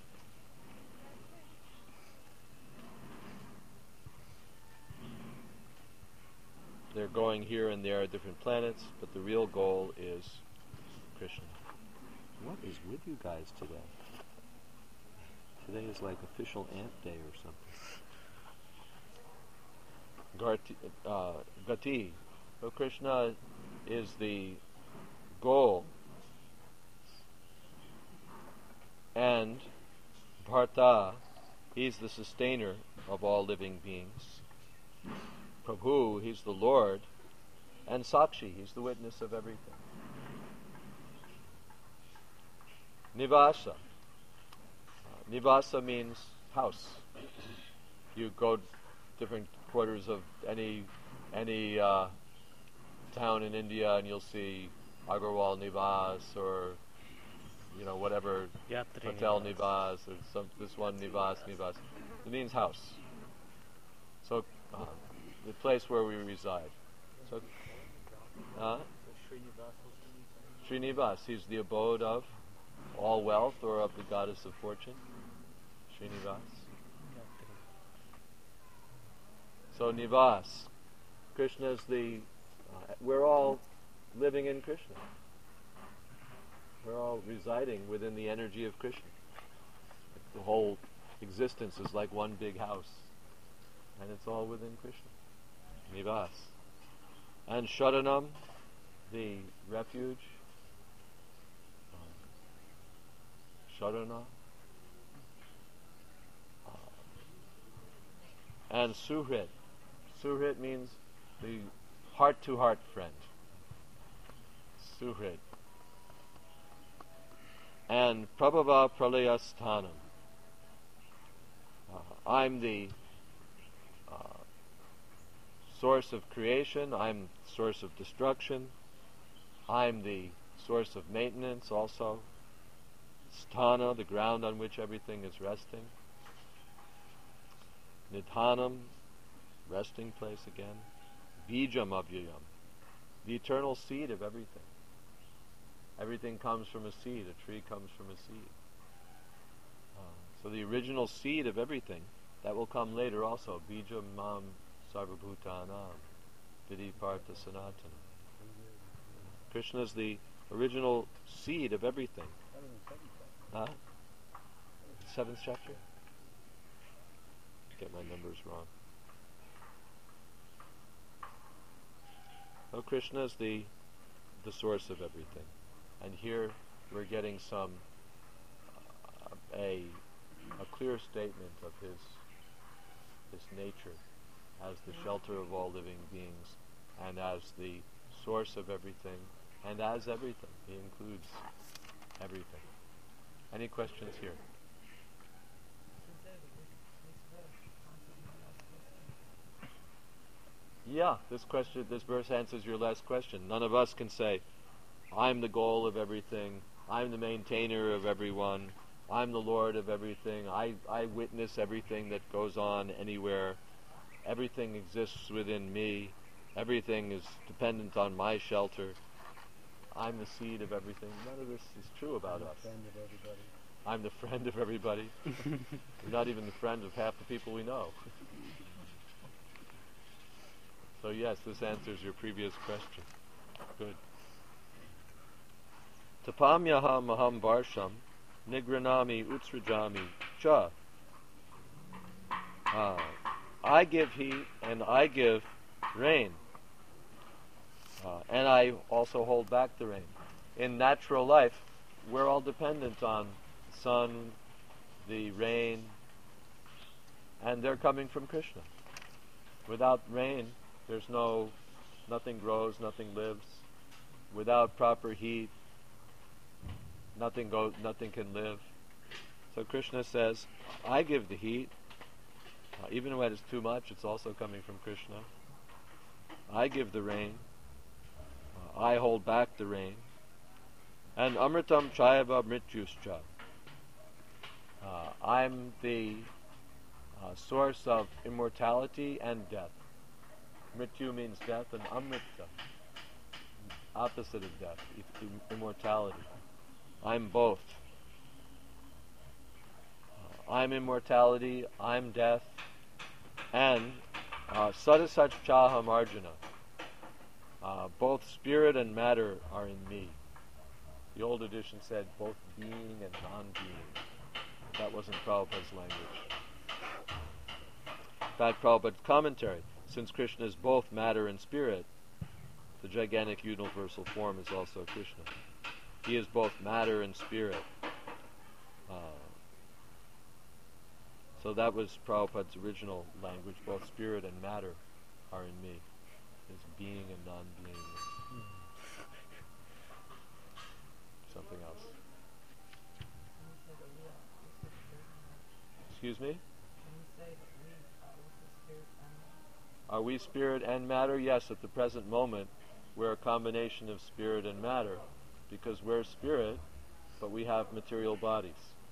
They're going here and there at different planets, but the real goal is Krishna. What is with you guys today? Today is like official ant day or something. Garti, uh, Gati. So Krishna is the goal, and Bharta, he's the sustainer of all living beings. Prabhu, he's the Lord, and Sakshi, he's the witness of everything. Nivasa. Uh, Nivasa means house. You go different quarters of any any uh, town in India, and you'll see Agarwal Nivas or you know whatever Yatri Hotel Nivas. Nivas or some this one Nivas Nivas. It means house. So uh, the place where we reside. So uh, Srinivas, he's the abode of all wealth or of the goddess of fortune. Srinivas. So Nivas, Krishna is the. Uh, we're all living in Krishna. We're all residing within the energy of Krishna. The whole existence is like one big house, and it's all within Krishna. Nivas. And Sharanam, the refuge. Sharana. Uh, and Suhrit. Suhrit means the heart-to-heart friend. Suhrit. And Prabhava Pralayasthanam. Uh, I'm the uh, source of creation. I'm source of destruction. I'm the source of maintenance also. Sthana, the ground on which everything is resting. Nidhanam, resting place again. Bijam avyayam, the eternal seed of everything. Everything comes from a seed. A tree comes from a seed. Uh, so the original seed of everything, that will come later also. Bijam mam sarvabhutanam, vidi partha sanatana. Krishna is the original seed of everything. Huh? Seventh chapter? Get my numbers wrong. So Krishna is the the source of everything, and here we're getting some uh, a a clear statement of his his nature as the shelter of all living beings, and as the source of everything, and as everything. He includes everything. Any questions here? yeah, this question, this verse answers your last question. None of us can say, I'm the goal of everything, I'm the maintainer of everyone, I'm the Lord of everything, I, I witness everything that goes on anywhere, everything exists within me, everything is dependent on my shelter, I'm the seed of everything. None of this is true about I'm us. a friend of everybody. I'm the friend of everybody. You're not even the friend of half the people we know. So yes, this answers your previous question. Good. Tapamyaham maham varsham nigranami utsrajami cha. Uh, I give heat and I give rain. Uh, and I also hold back the rain. In natural life, we're all dependent on the sun, the rain, and they're coming from Krishna. Without rain, there's no, nothing grows, nothing lives. Without proper heat, nothing goes, nothing can live. So Krishna says, I give the heat. Uh, even when it's too much, it's also coming from Krishna. I give the rain. Uh, I hold back the rain. And amritam chayava mrityuscha. Uh, I'm the uh, source of immortality and death. Mrityu means death, and amrita, opposite of death, im- immortality. I'm both. Uh, I'm immortality, I'm death, and uh, sadasach chaham arjuna. Uh, both spirit and matter are in me. The old edition said both being and non-being. That wasn't Prabhupada's language. In fact, Prabhupada's commentary, since Krishna is both matter and spirit, the gigantic universal form is also Krishna. He is both matter and spirit. Uh, so that was Prabhupada's original language. Both spirit and matter are in me. His being and non-beingness. Something else. Excuse me? Are we spirit and matter? Yes, at the present moment, we're a combination of spirit and matter, because we're spirit, but we have material bodies.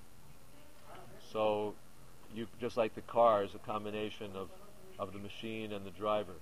So, you just like the car is a combination of, of the machine and the driver.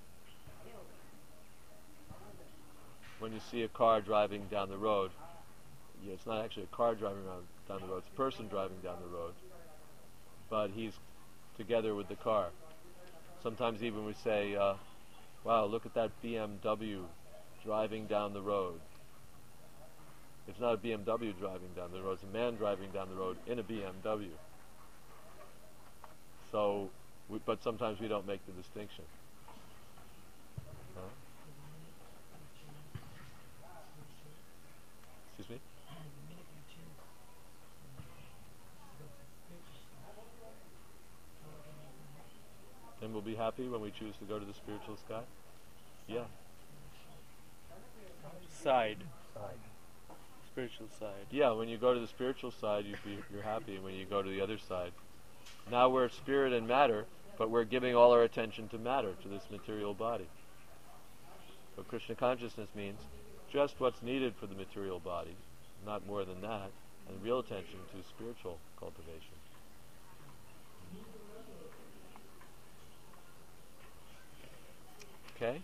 When you see a car driving down the road, yeah, it's not actually a car driving around, down the road, it's a person driving down the road, but he's together with the car. Sometimes even we say, uh, wow, look at that B M W driving down the road. It's not a B M W driving down the road, it's a man driving down the road in a B M W. So, we, but sometimes we don't make the distinction. Huh? Excuse me? And we'll be happy when we choose to go to the spiritual sky? Yeah. Side. Side. Spiritual side. Yeah, when you go to the spiritual side, you be, you're happy. When you go to the other side, now we're spirit and matter, but we're giving all our attention to matter, to this material body. So Krishna consciousness means just what's needed for the material body, not more than that, and real attention to spiritual cultivation. Okay?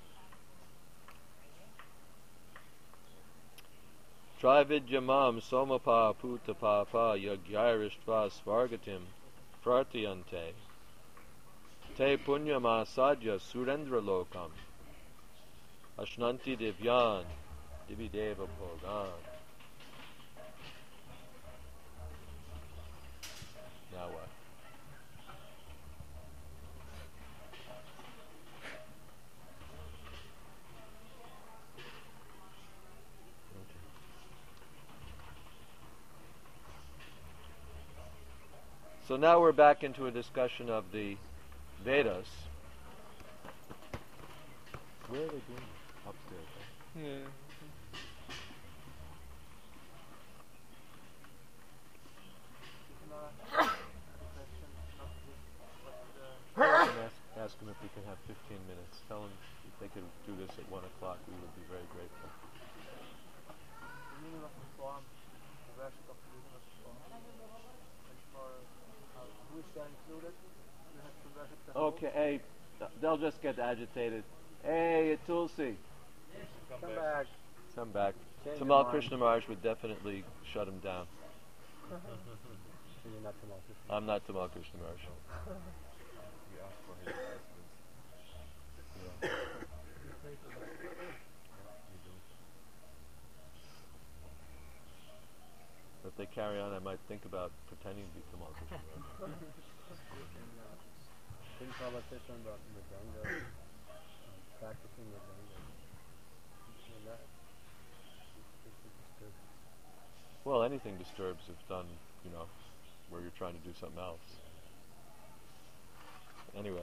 Trividyamam somapa putapapa yagyarishtva svargatim prartiyante te punyamasadya surendra lokam ashnanti divyan divideva bhogan. Now what? So now we're back into a discussion of the Vedas. Where are they doing this? Upstairs, right? Yeah. You can ask, ask him if we can have fifteen minutes. Tell him could do this at one o'clock, we would be very grateful. The meaning of the Swam, the version of the meaning of the Swam, as far as how who is there included, you have to worship the whole. Okay, hey, they'll just get agitated. Hey, Tulsi, Come, Come back. back. come back. Change Tamal your mind. Krishna Maharaj would definitely shut him down. So you're not Tamal Krishna. I'm not Tamal Krishna Maharaj. We ask for his assistance. Yeah. We do. If they carry on, I might think about pretending to be Tamal Krishna Maharaj. Didn't Prabhupada say something about Mridanga, um, practicing Mridanga? And that, this is disturbing. Well, anything disturbs if done, you know, where you're trying to do something else. Anyway.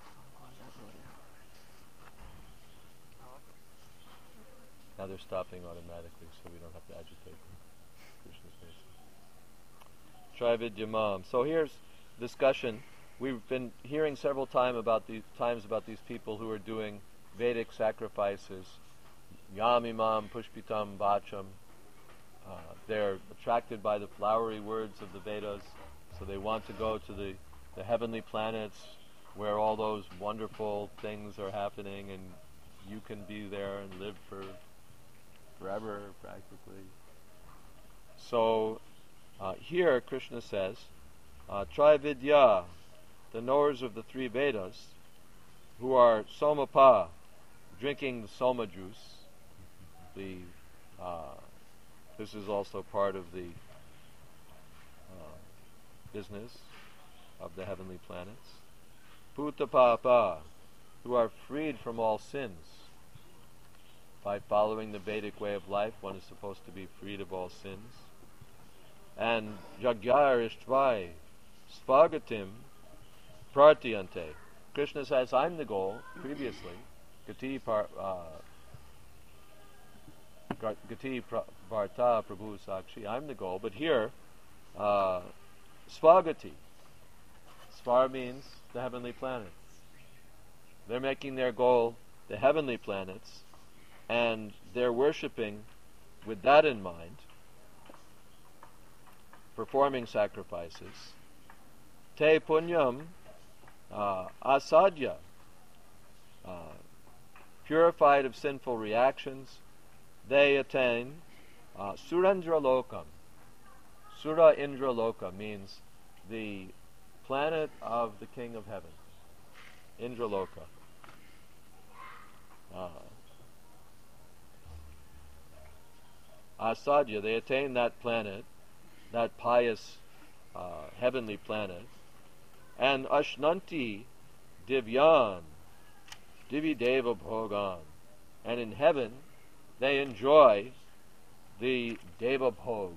Now they're stopping automatically, so we don't have to agitate them. Krishna's face. Trividyamam. So here's discussion. We've been hearing several time about these times about these people who are doing Vedic sacrifices. Yamimam, Pushpitam, Bacham. Uh, they're attracted by the flowery words of the Vedas, so they want to go to the, the heavenly planets where all those wonderful things are happening, and you can be there and live for forever, practically. So uh, here Krishna says, uh, Trividya, the knowers of the three Vedas, who are Somapa, drinking the Soma juice. The uh, this is also part of the uh, business of the heavenly planets. Putapapa, who are freed from all sins. By following the Vedic way of life, one is supposed to be freed of all sins. And Jagyarishtvai, Svagatim, Pratyante. Krishna says, I'm the goal, previously. Gati par, uh, Gati pra, Varta Prabhu Sakshi, I'm the goal. But here, uh, Svagati. Svar means the heavenly planets. They're making their goal the heavenly planets, and they're worshipping with that in mind, performing sacrifices. Te punyam uh, asadya, uh, purified of sinful reactions, they attain uh, Surendra Lokam. Sura Indra Loka means the planet of the King of Heaven. Indra Loka. Uh, Asadya, they attain that planet, that pious uh, heavenly planet, and Ashnanti Divyan, Divi Deva Bhogan, and in heaven they enjoy the Deva Bhog,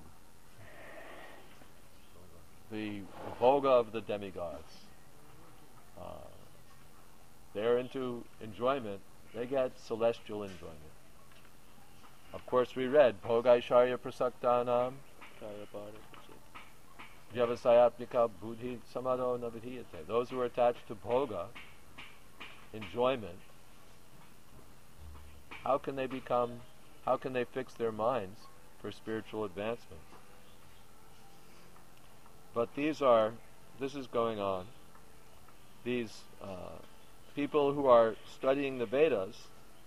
the Bhoga of the demigods. Uh, they're into enjoyment, they get celestial enjoyment. Of course, we read Bhogaisharya Prasaktanam Vyavasayatmika Buddhi Samado Navidhiyate. Those who are attached to Bhoga, enjoyment, how can they become, how can they fix their minds for spiritual advancement? But these are, this is going on. These uh, people who are studying the Vedas,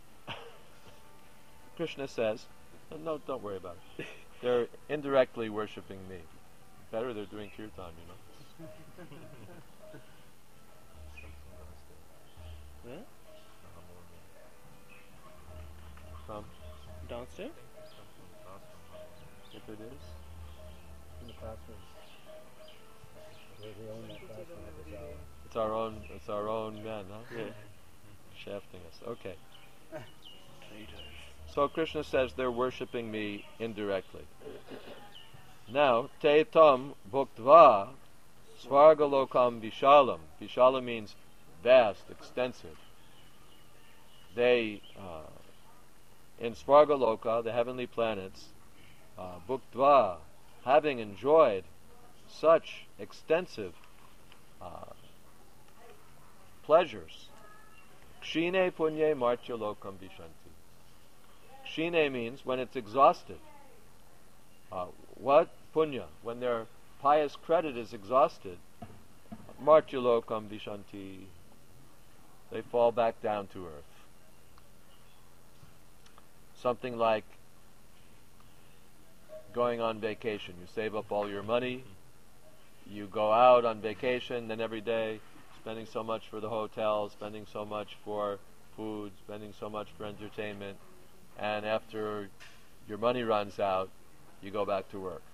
Krishna says, no, don't worry about it. They're indirectly worshipping me. Better they're doing kirtan, you know. Yeah? From, Downstairs? if it is. In the classroom. They, they own that classroom at the hour. It's our own, it's our own men, huh? Yeah. Shafting us. Okay. So Krishna says they're worshipping me indirectly. Now, te tam bhuktva svargalokam vishalam. Vishalam means vast, extensive. They, uh, in Svargaloka, the heavenly planets, uh, bhuktva, having enjoyed such extensive uh, pleasures, Kshine punye martya lokam vishanti. Kshine means when it's exhausted. Uh, what? Punya. When their pious credit is exhausted, martya lokam vishanti, they fall back down to earth. Something like going on vacation. You save up all your money, you go out on vacation, then every day spending so much for the hotel, spending so much for food, spending so much for entertainment, and after your money runs out, you go back to work.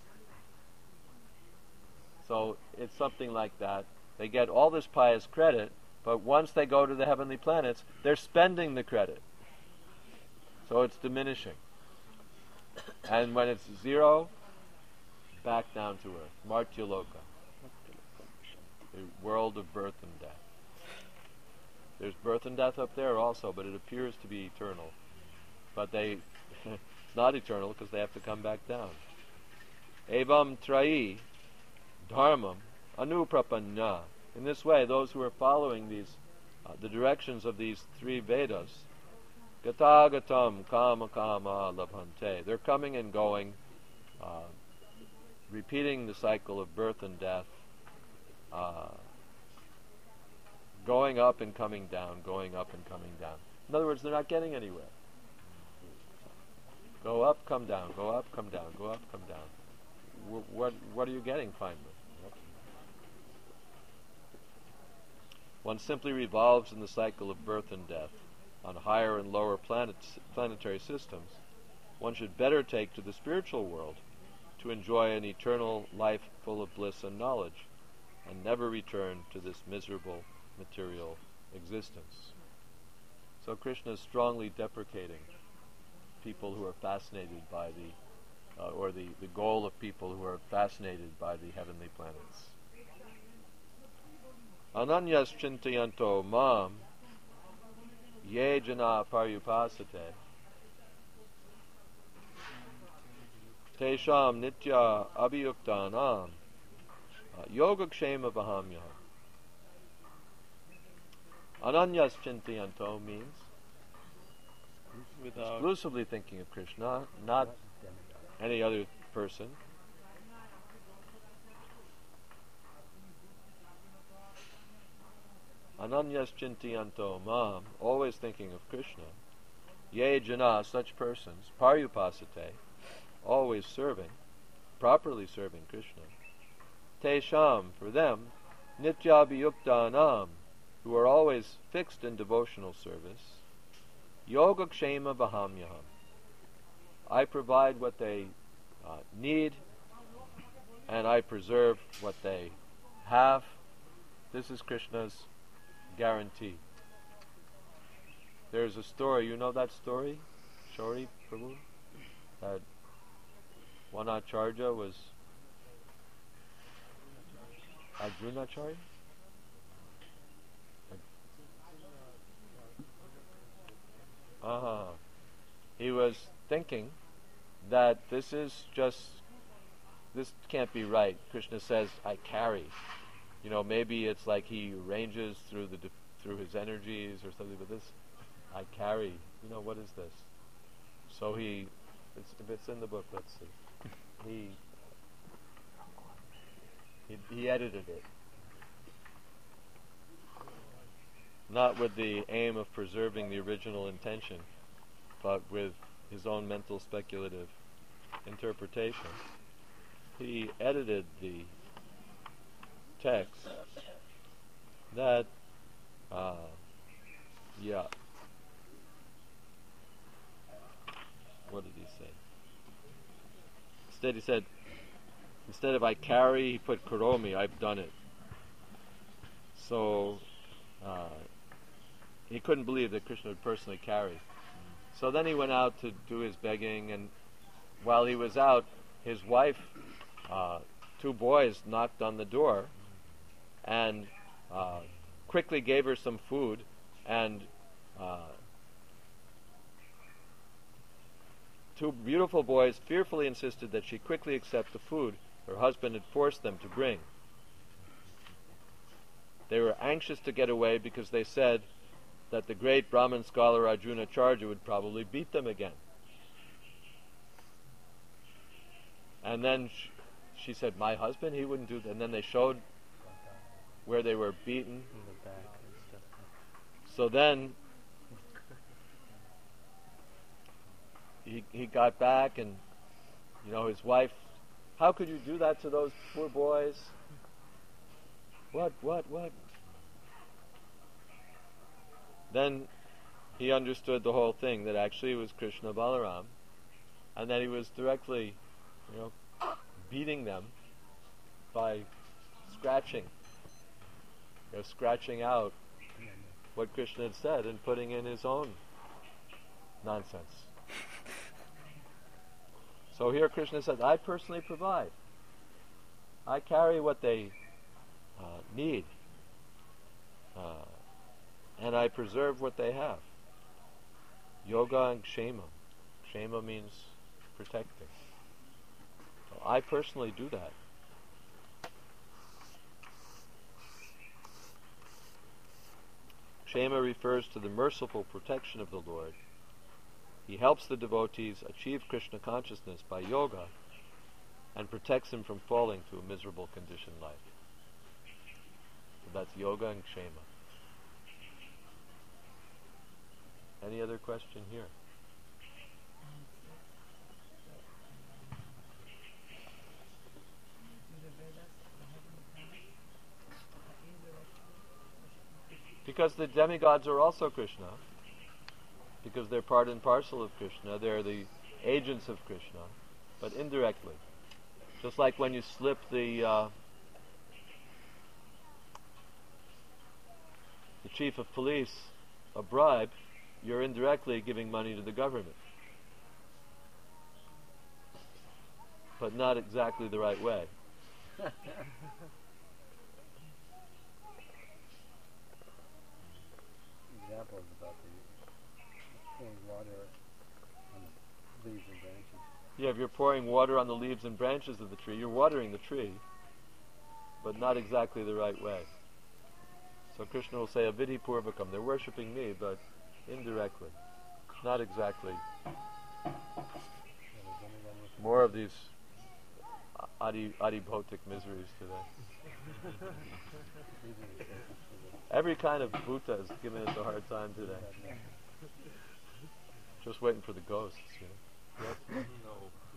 So it's something like that. They get all this pious credit, but once they go to the heavenly planets, they're spending the credit. So it's diminishing. And when it's zero, back down to earth. Martya Loka. The world of birth and death. There's birth and death up there also, but it appears to be eternal. But they, it's not eternal because they have to come back down. Evam Trai Dharmam Anuprapanya. In this way, those who are following these, uh, the directions of these three Vedas, Gatagatam Kama Kama Labhante. They're coming and going, uh, repeating the cycle of birth and death, uh, going up and coming down, going up and coming down. In other words, they're not getting anywhere. Go up, come down, go up, come down, go up, come down. W- what, what are you getting finally? One simply revolves in the cycle of birth and death on higher and lower planets, planetary systems. One should better take to the spiritual world to enjoy an eternal life full of bliss and knowledge, and never return to this miserable material existence. So Krishna is strongly deprecating people who are fascinated by the, uh, or the, the goal of people who are fascinated by the heavenly planets. Ananyas chintayanto mam ye jana paryupasate tesham nitya abhiyuktanam yogakshema vahamyam. Ananyas chintayanto means Without exclusively thinking of Krishna, not any other person. Ananyas chintayanto mam, always thinking of Krishna. Ye jana, such persons, paryupasate, always serving, properly serving Krishna. Tesham, for them, nityabhiyuktanam, who are always fixed in devotional service. Yogakshema vahamyaham, I provide what they uh, need, and I preserve what they have. This is Krishna's guarantee. There's a story, you know that story, Shori Prabhu? That one Acharya was Arjunacharya? Uh-huh. He was thinking that this is just, this can't be right. Krishna says, I carry. You know, maybe it's like he arranges through the dif- through his energies or something, but this, I carry. You know, what is this? So he, it's, if it's in the book, let's see. He, he, he edited it. Not with the aim of preserving the original intention, but with his own mental speculative interpretation. He edited the text that, uh, yeah, what did he say? Instead he said, instead of I carry, he put karomi, I've done it. So, uh, he couldn't believe that Krishna would personally carry. So then he went out to do his begging, and while he was out, his wife, uh, two boys knocked on the door, and uh, quickly gave her some food, and uh, two beautiful boys fearfully insisted that she quickly accept the food her husband had forced them to bring. They were anxious to get away because they said, that the great Brahmin scholar Arjuna Charya would probably beat them again. And then sh- she said, my husband, he wouldn't do that. And then they showed where they were beaten. In the back and stuff. So then he he got back, and you know, his wife, how could you do that to those poor boys? What, what, what? Then he understood the whole thing, that actually it was Krishna Balaram, and that he was directly, you know, beating them by scratching, you know, scratching out what Krishna had said and putting in his own nonsense. So here Krishna says, I personally provide. I carry what they uh, need. Uh, and I preserve what they have. Yoga and Kshema. Kshema means protecting. So I personally do that. Kshema refers to the merciful protection of the Lord. He helps the devotees achieve Krishna consciousness by yoga and protects them from falling to a miserable conditioned life. So that's yoga and Kshema. Any other question here? Because the demigods are also Krishna. Because they're part and parcel of Krishna. They're the agents of Krishna, but indirectly. Just like when you slip the uh, the chief of police a bribe, you're indirectly giving money to the government. But not exactly the right way. Examples about the pouring water on the leaves and branches. Yeah, if you're pouring water on the leaves and branches of the tree, you're watering the tree, but not exactly the right way. So Krishna will say, Avidhi Purvakam, they're worshipping me, but indirectly. Not exactly. More of these adi, adibhotic miseries today. Every kind of Bhuta is giving us a hard time today. Just waiting for the ghosts, you know. Yes? No.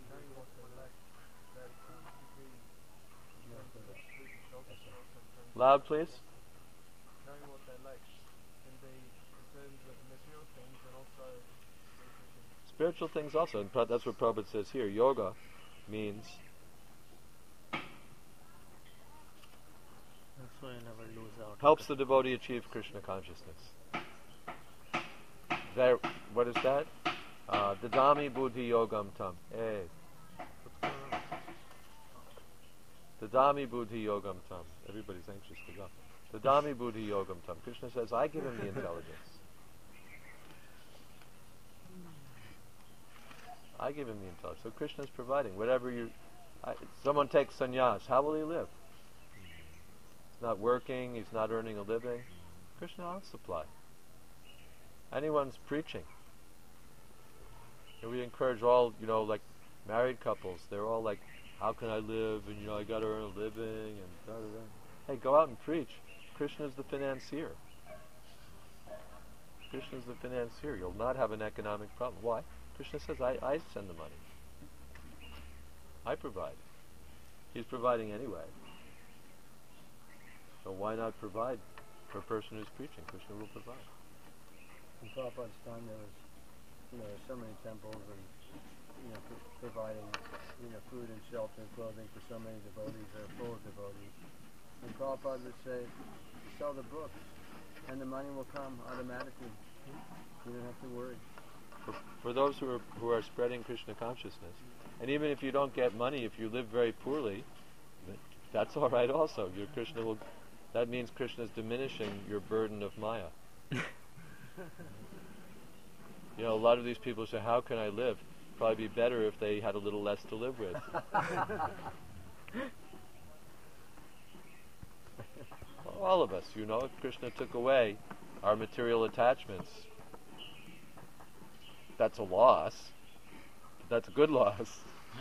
Loud, please. Knowing what they lack, and they, in terms of material things and also Spiritual things also, and pra- that's what Prabhupada says here. Yoga means That's why I never lose out. helps the devotee achieve Krishna consciousness. There, what is that? Uh, Dadami buddhi yogam tam. Hey. Dadami buddhi yogam tam. Everybody's anxious to go. Dadami buddhi yogam tam. Krishna says, I give him the intelligence. I give him the intelligence. So Krishna is providing whatever you. I, someone takes sannyas. How will he live? He's not working. He's not earning a living. Krishna will supply. Anyone's preaching. And we encourage all, you know, like married couples. They're all like, how can I live? And you know, I got to earn a living. And da da da. Hey, go out and preach. Krishna is the financier. Krishna is the financier. You'll not have an economic problem. Why? Krishna says, I, I send the money. I provide. He's providing anyway. So why not provide for a person who's preaching? Krishna will provide. In Prabhupada's time, there was, you know, there's so many temples and, you know, pro- providing, you know, food and shelter and clothing for so many devotees that are full of devotees. And Prabhupada would say, sell the books, and the money will come automatically. You don't have to worry. For, for those who are who are spreading Krishna consciousness, and even if you don't get money, if you live very poorly, that's all right also. Your Krishna will. That means Krishna is diminishing your burden of Maya. You know, a lot of these people say, how can I live? Probably be better if they had a little less to live with. All of us, you know, if Krishna took away our material attachments, that's a loss. That's a good loss.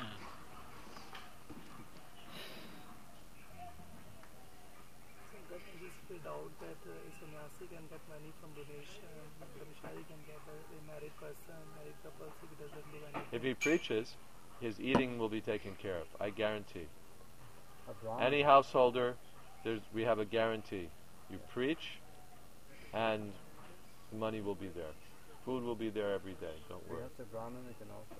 So that is spread out that uh, a sannyasi can get money from donation, brahmachari can get a, a married person, married couple, if he doesn't do anything. If he preaches, his eating will be taken care of. I guarantee. A Brahmin. Any householder, there's, we have a guarantee. You preach, and the money will be there. Food will be there every day. Don't worry. Yes, a Brahmin they can also.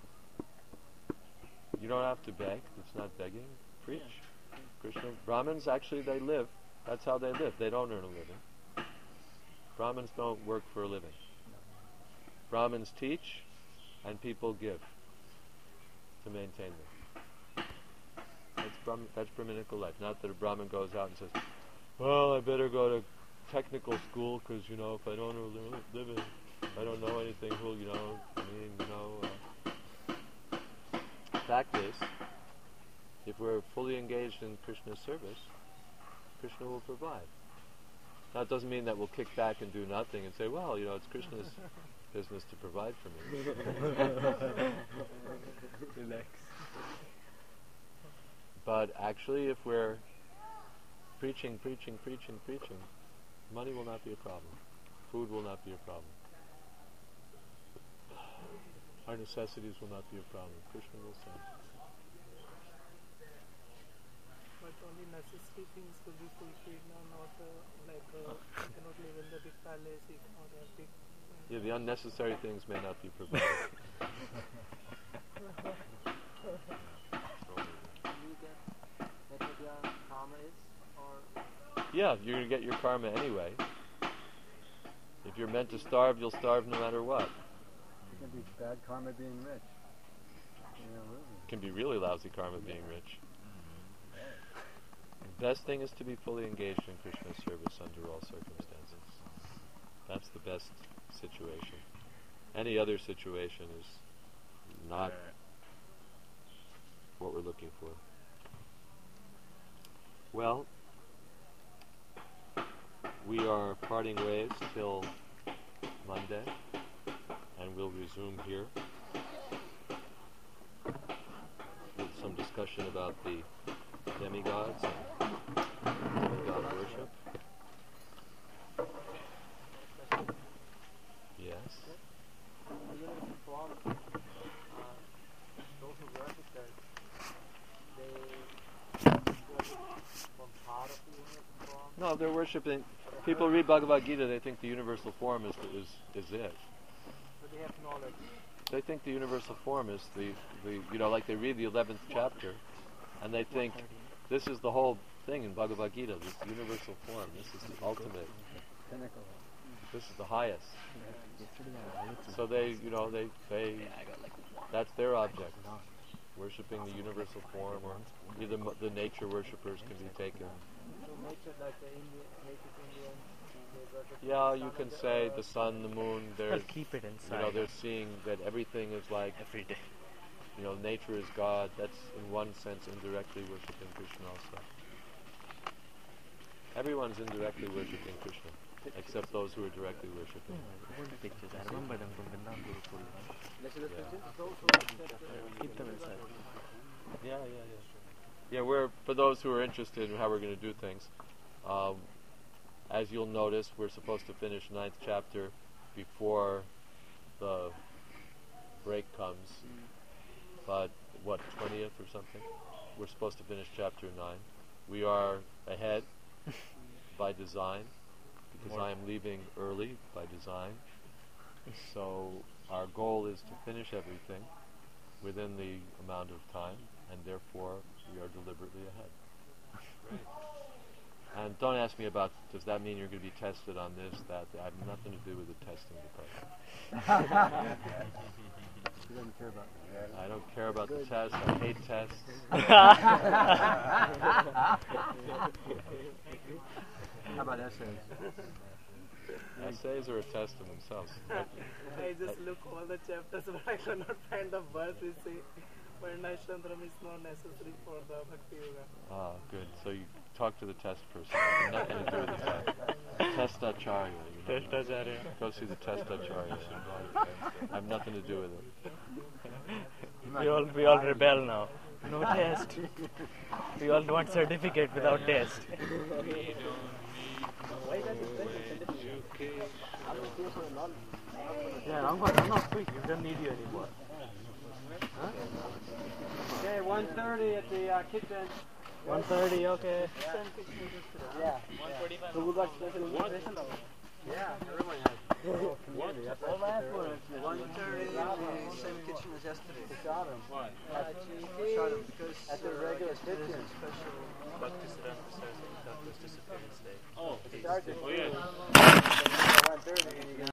You don't have to beg. It's not begging. Preach. Krishna. Brahmins, actually, they live. That's how they live. They don't earn a living. Brahmins don't work for a living. Brahmins teach, and people give to maintain them. That's, Brahm- that's Brahminical life. Not that a Brahmin goes out and says, well, I better go to technical school because, you know, if I don't earn a living, I don't know anything, well, you know, I mean, you know. Uh, fact is, if we're fully engaged in Krishna's service, Krishna will provide. Now, it doesn't mean that we'll kick back and do nothing and say, well, you know, it's Krishna's business to provide for me. Relax. But actually, if we're preaching, preaching, preaching, preaching, money will not be a problem. Food will not be a problem. Our necessities will not be a problem. Krishna will send. But only necessary things will be fulfilled now, not uh, like uh, you cannot live in the big palace, you cannot have big. Yeah, the unnecessary things may not be provided. You get that what your karma is, or Yeah, you're going to get your karma anyway. If you're meant to starve, you'll starve no matter what. It can be bad karma being rich. You know, really. It can be really lousy karma being rich. The best thing is to be fully engaged in Krishna's service under all circumstances. That's the best situation. Any other situation is not what we're looking for. Well, we are parting ways till Monday, and we'll resume here with some discussion about the demigods and demigod worship. Yes. even if you form uh, those who worship that, they worship from part of the universal form. No, they're worshiping. People read Bhagavad Gita, they think the universal form is is is it. But they have knowledge. They think the universal form is the, the you know, like they read the eleventh chapter, and they think this is the whole thing in Bhagavad Gita, this universal form, this is the ultimate, Pinnacle. this is the highest. So they, you know, they, they that's their object, worshipping the universal form, or either m- the nature worshippers can be taken. So nature, like the Indian, native Indians, they worship Yeah, the you sun can and the say earth. the sun, the moon, they're, Well, keep it you inside know, they're seeing that everything is like, every day. you know, nature is God. That's in one sense indirectly worshipping Krishna also. Everyone's indirectly worshipping Krishna, except those who are directly worshipping. Old pictures. I remember them from Vrindavan Gurukul. This is the Yeah. picture. Those who accept the Keep them inside. Yeah, yeah, yeah. Yeah, we're, for those who are interested in how we're going to do things, um, as you'll notice, we're supposed to finish ninth chapter before the break comes. But, what, twentieth or something? We're supposed to finish chapter nine. We are ahead by design, because I am leaving early by design. So, our goal is to finish everything within the amount of time, and therefore we are deliberately ahead. And don't ask me about, does that mean you're going to be tested on this, that? I have nothing to do with the testing department. He doesn't care about that. I don't care about the tests. I hate tests. How about essays? Essays are a test in themselves. I just look all the chapters, but I cannot find the verse which say Varnashantram is not necessary for the Bhakti Yoga. Ah, good. So you talk to the test person. Nothing to do with the test. Testacharya, you Test Acharya. Go see the test Acharya. I have nothing to do with it. We all we all rebel now. No test. We all want certificate without test. Yeah, I'm not, I'm not quick. We don't need you anymore. Huh? Okay, one thirty at the uh, kitchen. one thirty, okay. Yeah. So we'd like special invitation? Yeah, everyone has. What? Well, last one, one thirty, same kitchen as yesterday. We shot him. Why? Shot him because at the regular kitchen. Oh, It started oh yeah. at one thirty and you got